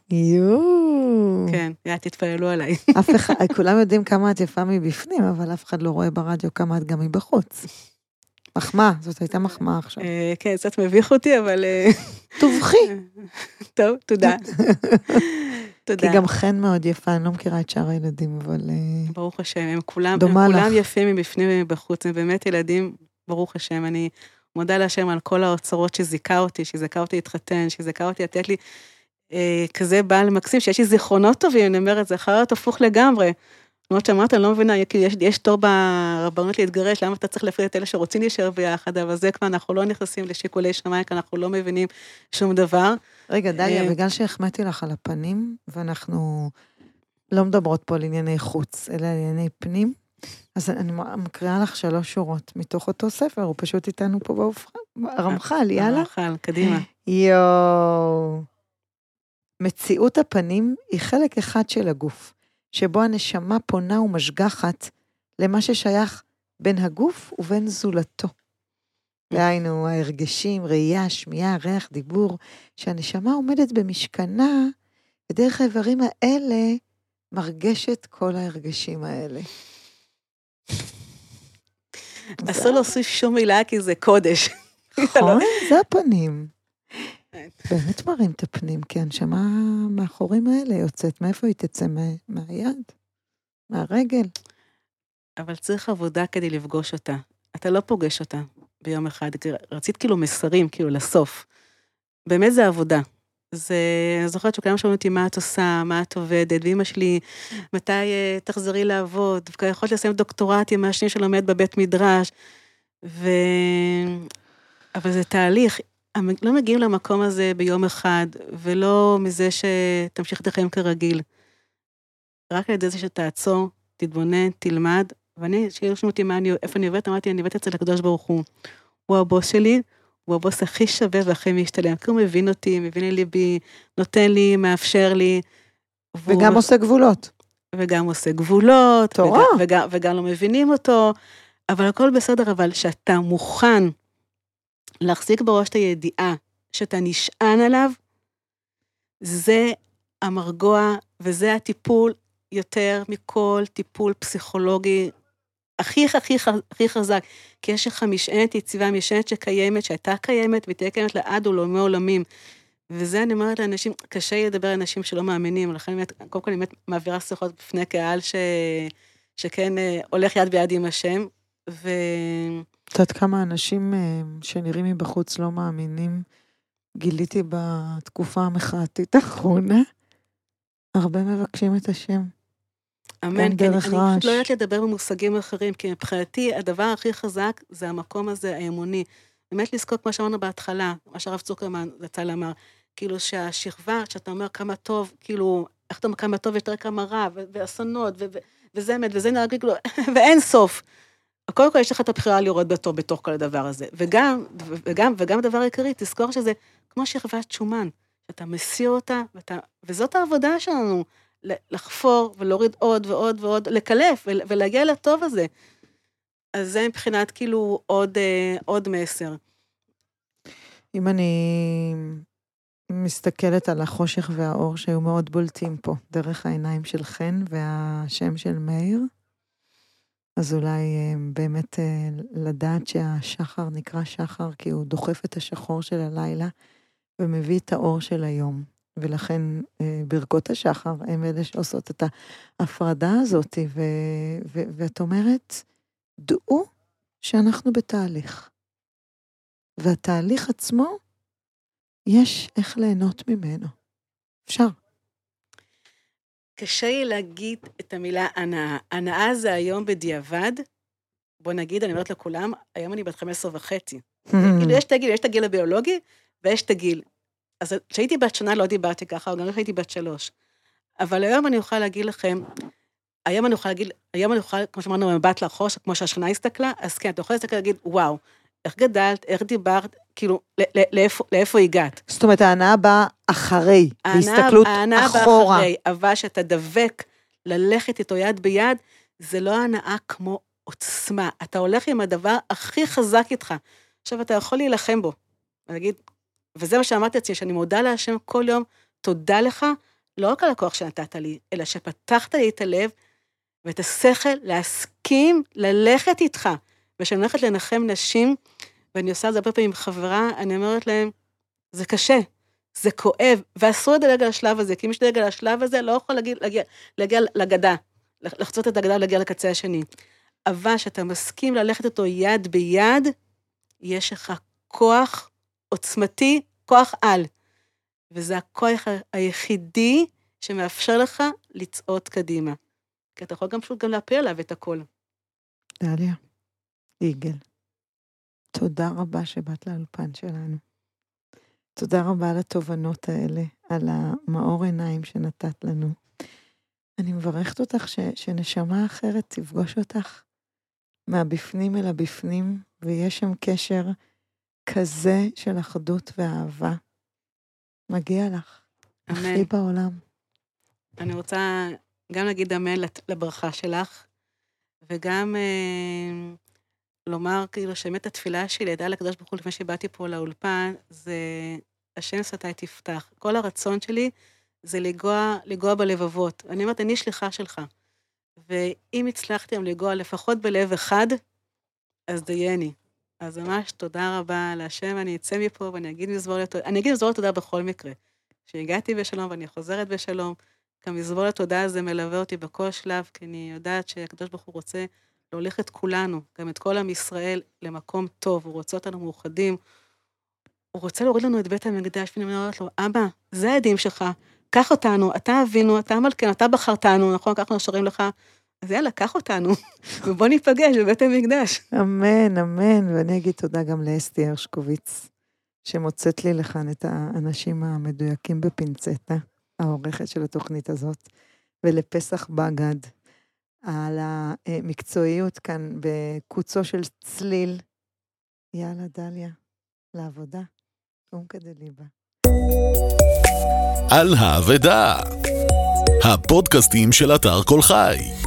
כן, תתפעלו עליי. כולם יודעים כמה את יפה מבפנים, אבל אף אחד לא רואה ברדיו כמה את גם מבחוץ. מחמאה, זאת הייתה מחמאה עכשיו. כן, קצת מביך אותי, אבל... תובחי. טוב, תודה. כי גם חן מאוד יפה, אני לא מכירה את שאר הילדים, אבל... ברוך השם, הם כולם יפים מבפנים ומבחוץ, הם באמת ילדים, ברוך השם, אני מודה להשם על כל האוצרות שזיקה אותי להתחתן, שזיקה אותי לתת לי כזה בעל מקסים, שיש לי זיכרונות טובים, אני אומרת, זה אחרת הפוך לגמרי. למרות שאמרת, אני לא מבינה, יש תור ברבנות להתגרש, למה אתה צריך להפריד את אלה שרוצים להישאר ביחד, אבל זה כבר אנחנו לא נכנסים לשיקולי שמיים, כי אנחנו לא מבינים שום דבר. רגע, דליה, בגלל שהחמאתי לך על הפנים, ואנחנו לא מדברות פה על ענייני חוץ, אלא על ענייני פנים, אז אני מקריאה לך 3 שורות מתוך אותו ספר, הוא פשוט איתנו פה באופן, רמח"ל, יאללה? רמח"ל, קדימה. יואו. מציאות הפנים היא חלק אחד של הגוף, שבו הנשמה פונה ומשגחת למה ששייך בין הגוף ובין זולתו. דהיינו, ההרגשים, ראייה, שמיעה, ריח, דיבור, שהנשמה עומדת במשכנה, ודרך האיברים האלה מרגשת כל ההרגשים האלה. אסור להוסיף שום מילה, כי זה קודש. נכון, זה הפנים. באמת מראים את הפנים, כי הנשמה מאחורים האלה יוצאת, מאיפה היא תצא? מהיד? מהרגל? אבל צריך עבודה כדי לפגוש אותה. אתה לא פוגש אותה ביום אחד, רצית כאילו מסרים, כאילו לסוף. באמת זה עבודה. אני זוכרת שכולם שואלים אותי מה את עושה, מה את עובדת, ואמא שלי, מתי תחזרי לעבוד, ויכולת לסיים דוקטורט עם השני שלומד בבית מדרש, אבל זה תהליך, לא מגיעים למקום הזה ביום אחד, ולא מזה שתמשיך את החיים כרגיל. רק על ידי זה שתעצור, תתבונן, תלמד, ואני, שירשנו אותי איפה אני עובדת, אמרתי, אני עובדת אצל הקדוש ברוך הוא. הוא הבוס שלי, הוא הבוס הכי שווה והכי משתלם, כי הוא מבין אותי, מבין לי ליבי, נותן לי, מאפשר לי. וגם עושה גבולות. וגם עושה גבולות, תורה. וגם לא מבינים אותו, אבל הכל בסדר, אבל שאתה מוכן להחזיק בראש את הידיעה, שאתה נשען עליו, זה המרגוע, וזה הטיפול יותר מכל טיפול פסיכולוגי, הכי חזק, כי יש לך משענת יציבה, משענת שקיימת, שהייתה קיימת, ותהיה קיימת לעד ולעולמי עולמים, וזה אני אומרת לאנשים, קשה לדבר על אנשים שלא מאמינים, לכן קודם כל אני באמת מעבירה שיחות בפני קהל שכן הולך יד ביד עם השם, את יודעת כמה אנשים שנראים מבחוץ לא מאמינים, גיליתי בתקופה המחאתית האחרונה, הרבה מבקשים את השם. אמן, כן, אני פשוט לא יודעת לדבר במושגים אחרים, כי מבחינתי הדבר הכי חזק זה המקום הזה, האמוני. באמת לזכור, כמו שאמרנו בהתחלה, מה שהרב צוקרמן זצ"ל אמר, כאילו שהשכבה, שאתה אומר כמה טוב, כאילו, איך אתה אומר כמה טוב, יש כמה רע, ואסונות, וזה אמת, וזה נראה כאילו, ואין סוף. קודם כל יש לך את הבחירה לראות בטוב בתוך כל הדבר הזה. וגם הדבר העיקרי, תזכור שזה כמו שכבת שומן, שאתה מסיר אותה, וזאת העבודה שלנו, לחפור ולהוריד עוד ועוד ועוד, לקלף ולהגיע לטוב הזה. אז זה מבחינת כאילו עוד מסר. אם אני מסתכלת על החושך והאור שהיו מאוד בולטים פה, דרך העיניים של חן והשם של מאיר, אז אולי באמת לדעת שהשחר נקרא שחר, כי הוא דוחף את השחור של הלילה, ומביא את האור של היום. ולכן ברכות השחר הם אלה שעושות את ההפרדה הזאת, ואת אומרת, דעו שאנחנו בתהליך. והתהליך עצמו, יש איך ליהנות ממנו. אפשר. קשה לי להגיד את המילה הנאה. הנאה זה היום בדיעבד, בוא נגיד, אני אומרת לכולם, היום אני בת 15.5. כאילו יש את הגיל הביולוגי, ויש את הגיל. אז כשהייתי בת שנה לא דיברתי ככה, או גם כשהייתי בת 3. אבל היום אני אוכל להגיד לכם, היום אני אוכל, כמו שאמרנו, במבט לאחור, כמו שהשכנה הסתכלה, אז כן, אתה יכול להגיד, וואו, איך גדלת, איך דיברת, כאילו, לאיפה הגעת. זאת אומרת, ההנאה באה אחרי, בהסתכלות אחורה. ההנאה באה אחרי, אבל שאתה דבק ללכת איתו יד ביד, זה לא הנאה כמו עוצמה. אתה הולך עם הדבר הכי חזק איתך. עכשיו, אתה יכול להילחם בו. ולהגיד, וזה מה שאמרתי לעצמי, שאני מודה להשם כל יום, תודה לך, לא רק על הכוח שנתת לי, אלא שפתחת לי את הלב, ואת השכל להסכים ללכת איתך. ושאני הולכת לנחם נשים, ואני עושה את זה הרבה פעמים עם חברה, אני אומרת להם, זה קשה, זה כואב, ואסור לדלג על השלב הזה, כי מי שדלג על השלב הזה, לא יכול להגיע לגדה, לחצות את הגדה ולהגיע לקצה השני. אבל שאתה מסכים ללכת אותו יד ביד, יש לך כוח עוצמתי, כוח על. וזה הכוח היחידי שמאפשר לך לצעוד קדימה. כי אתה יכול גם פשוט להפיל עליו את הכל. דליה, יגאל, תודה רבה שבאת לאולפן שלנו. תודה רבה על התובנות האלה, על המאור עיניים שנתת לנו. אני מברכת אותך שנשמה אחרת תפגוש אותך מהבפנים אל הבפנים, ויש שם קשר כזה של אחדות ואהבה. מגיע לך. אמן. הכי בעולם. אני רוצה גם להגיד אמן לברכה שלך, וגם לומר כאילו שבאמת התפילה שלי, ידעה לקדוש ברוך הוא לפני שבאתי פה לאולפן, זה השם שפתי תפתח. כל הרצון שלי זה לגוע בלבבות. אני אומרת, אני שליחה שלך. ואם הצלחתי לגוע לפחות בלב אחד, אז דייני. אז ממש תודה רבה להשם, אני אצא מפה ואני אגיד מזמור לתודה. אני אגיד מזמור לתודה בכל מקרה. שהגעתי בשלום ואני חוזרת בשלום. גם מזמור לתודה הזה מלווה אותי בכל שלב, כי אני יודעת שהקדוש ברוך הוא רוצה להוליך את כולנו, גם את כל עם ישראל, למקום טוב. הוא רוצה אותנו מאוחדים. הוא רוצה להוריד לנו את בית המקדש, ואני אומרת לו, אבא, זה העדים שלך. קח אותנו, אתה אבינו, אתה מלכנו, אתה בחרתנו, נכון? כך אנחנו שרים לך. אז יאללה, קח אותנו, ובוא ניפגש בבית המקדש. אמן, אמן, ואני אגיד תודה גם לאסתי הרשקוביץ, שמוצאת לי לכאן את האנשים המדויקים בפינצטה, העורכת של התוכנית הזאת, ולפסח בגד, על המקצועיות כאן בקוצו של צליל. יאללה, דליה, לעבודה. אומקה דליבה. על האבדה, הפודקאסטים של אתר כל חי.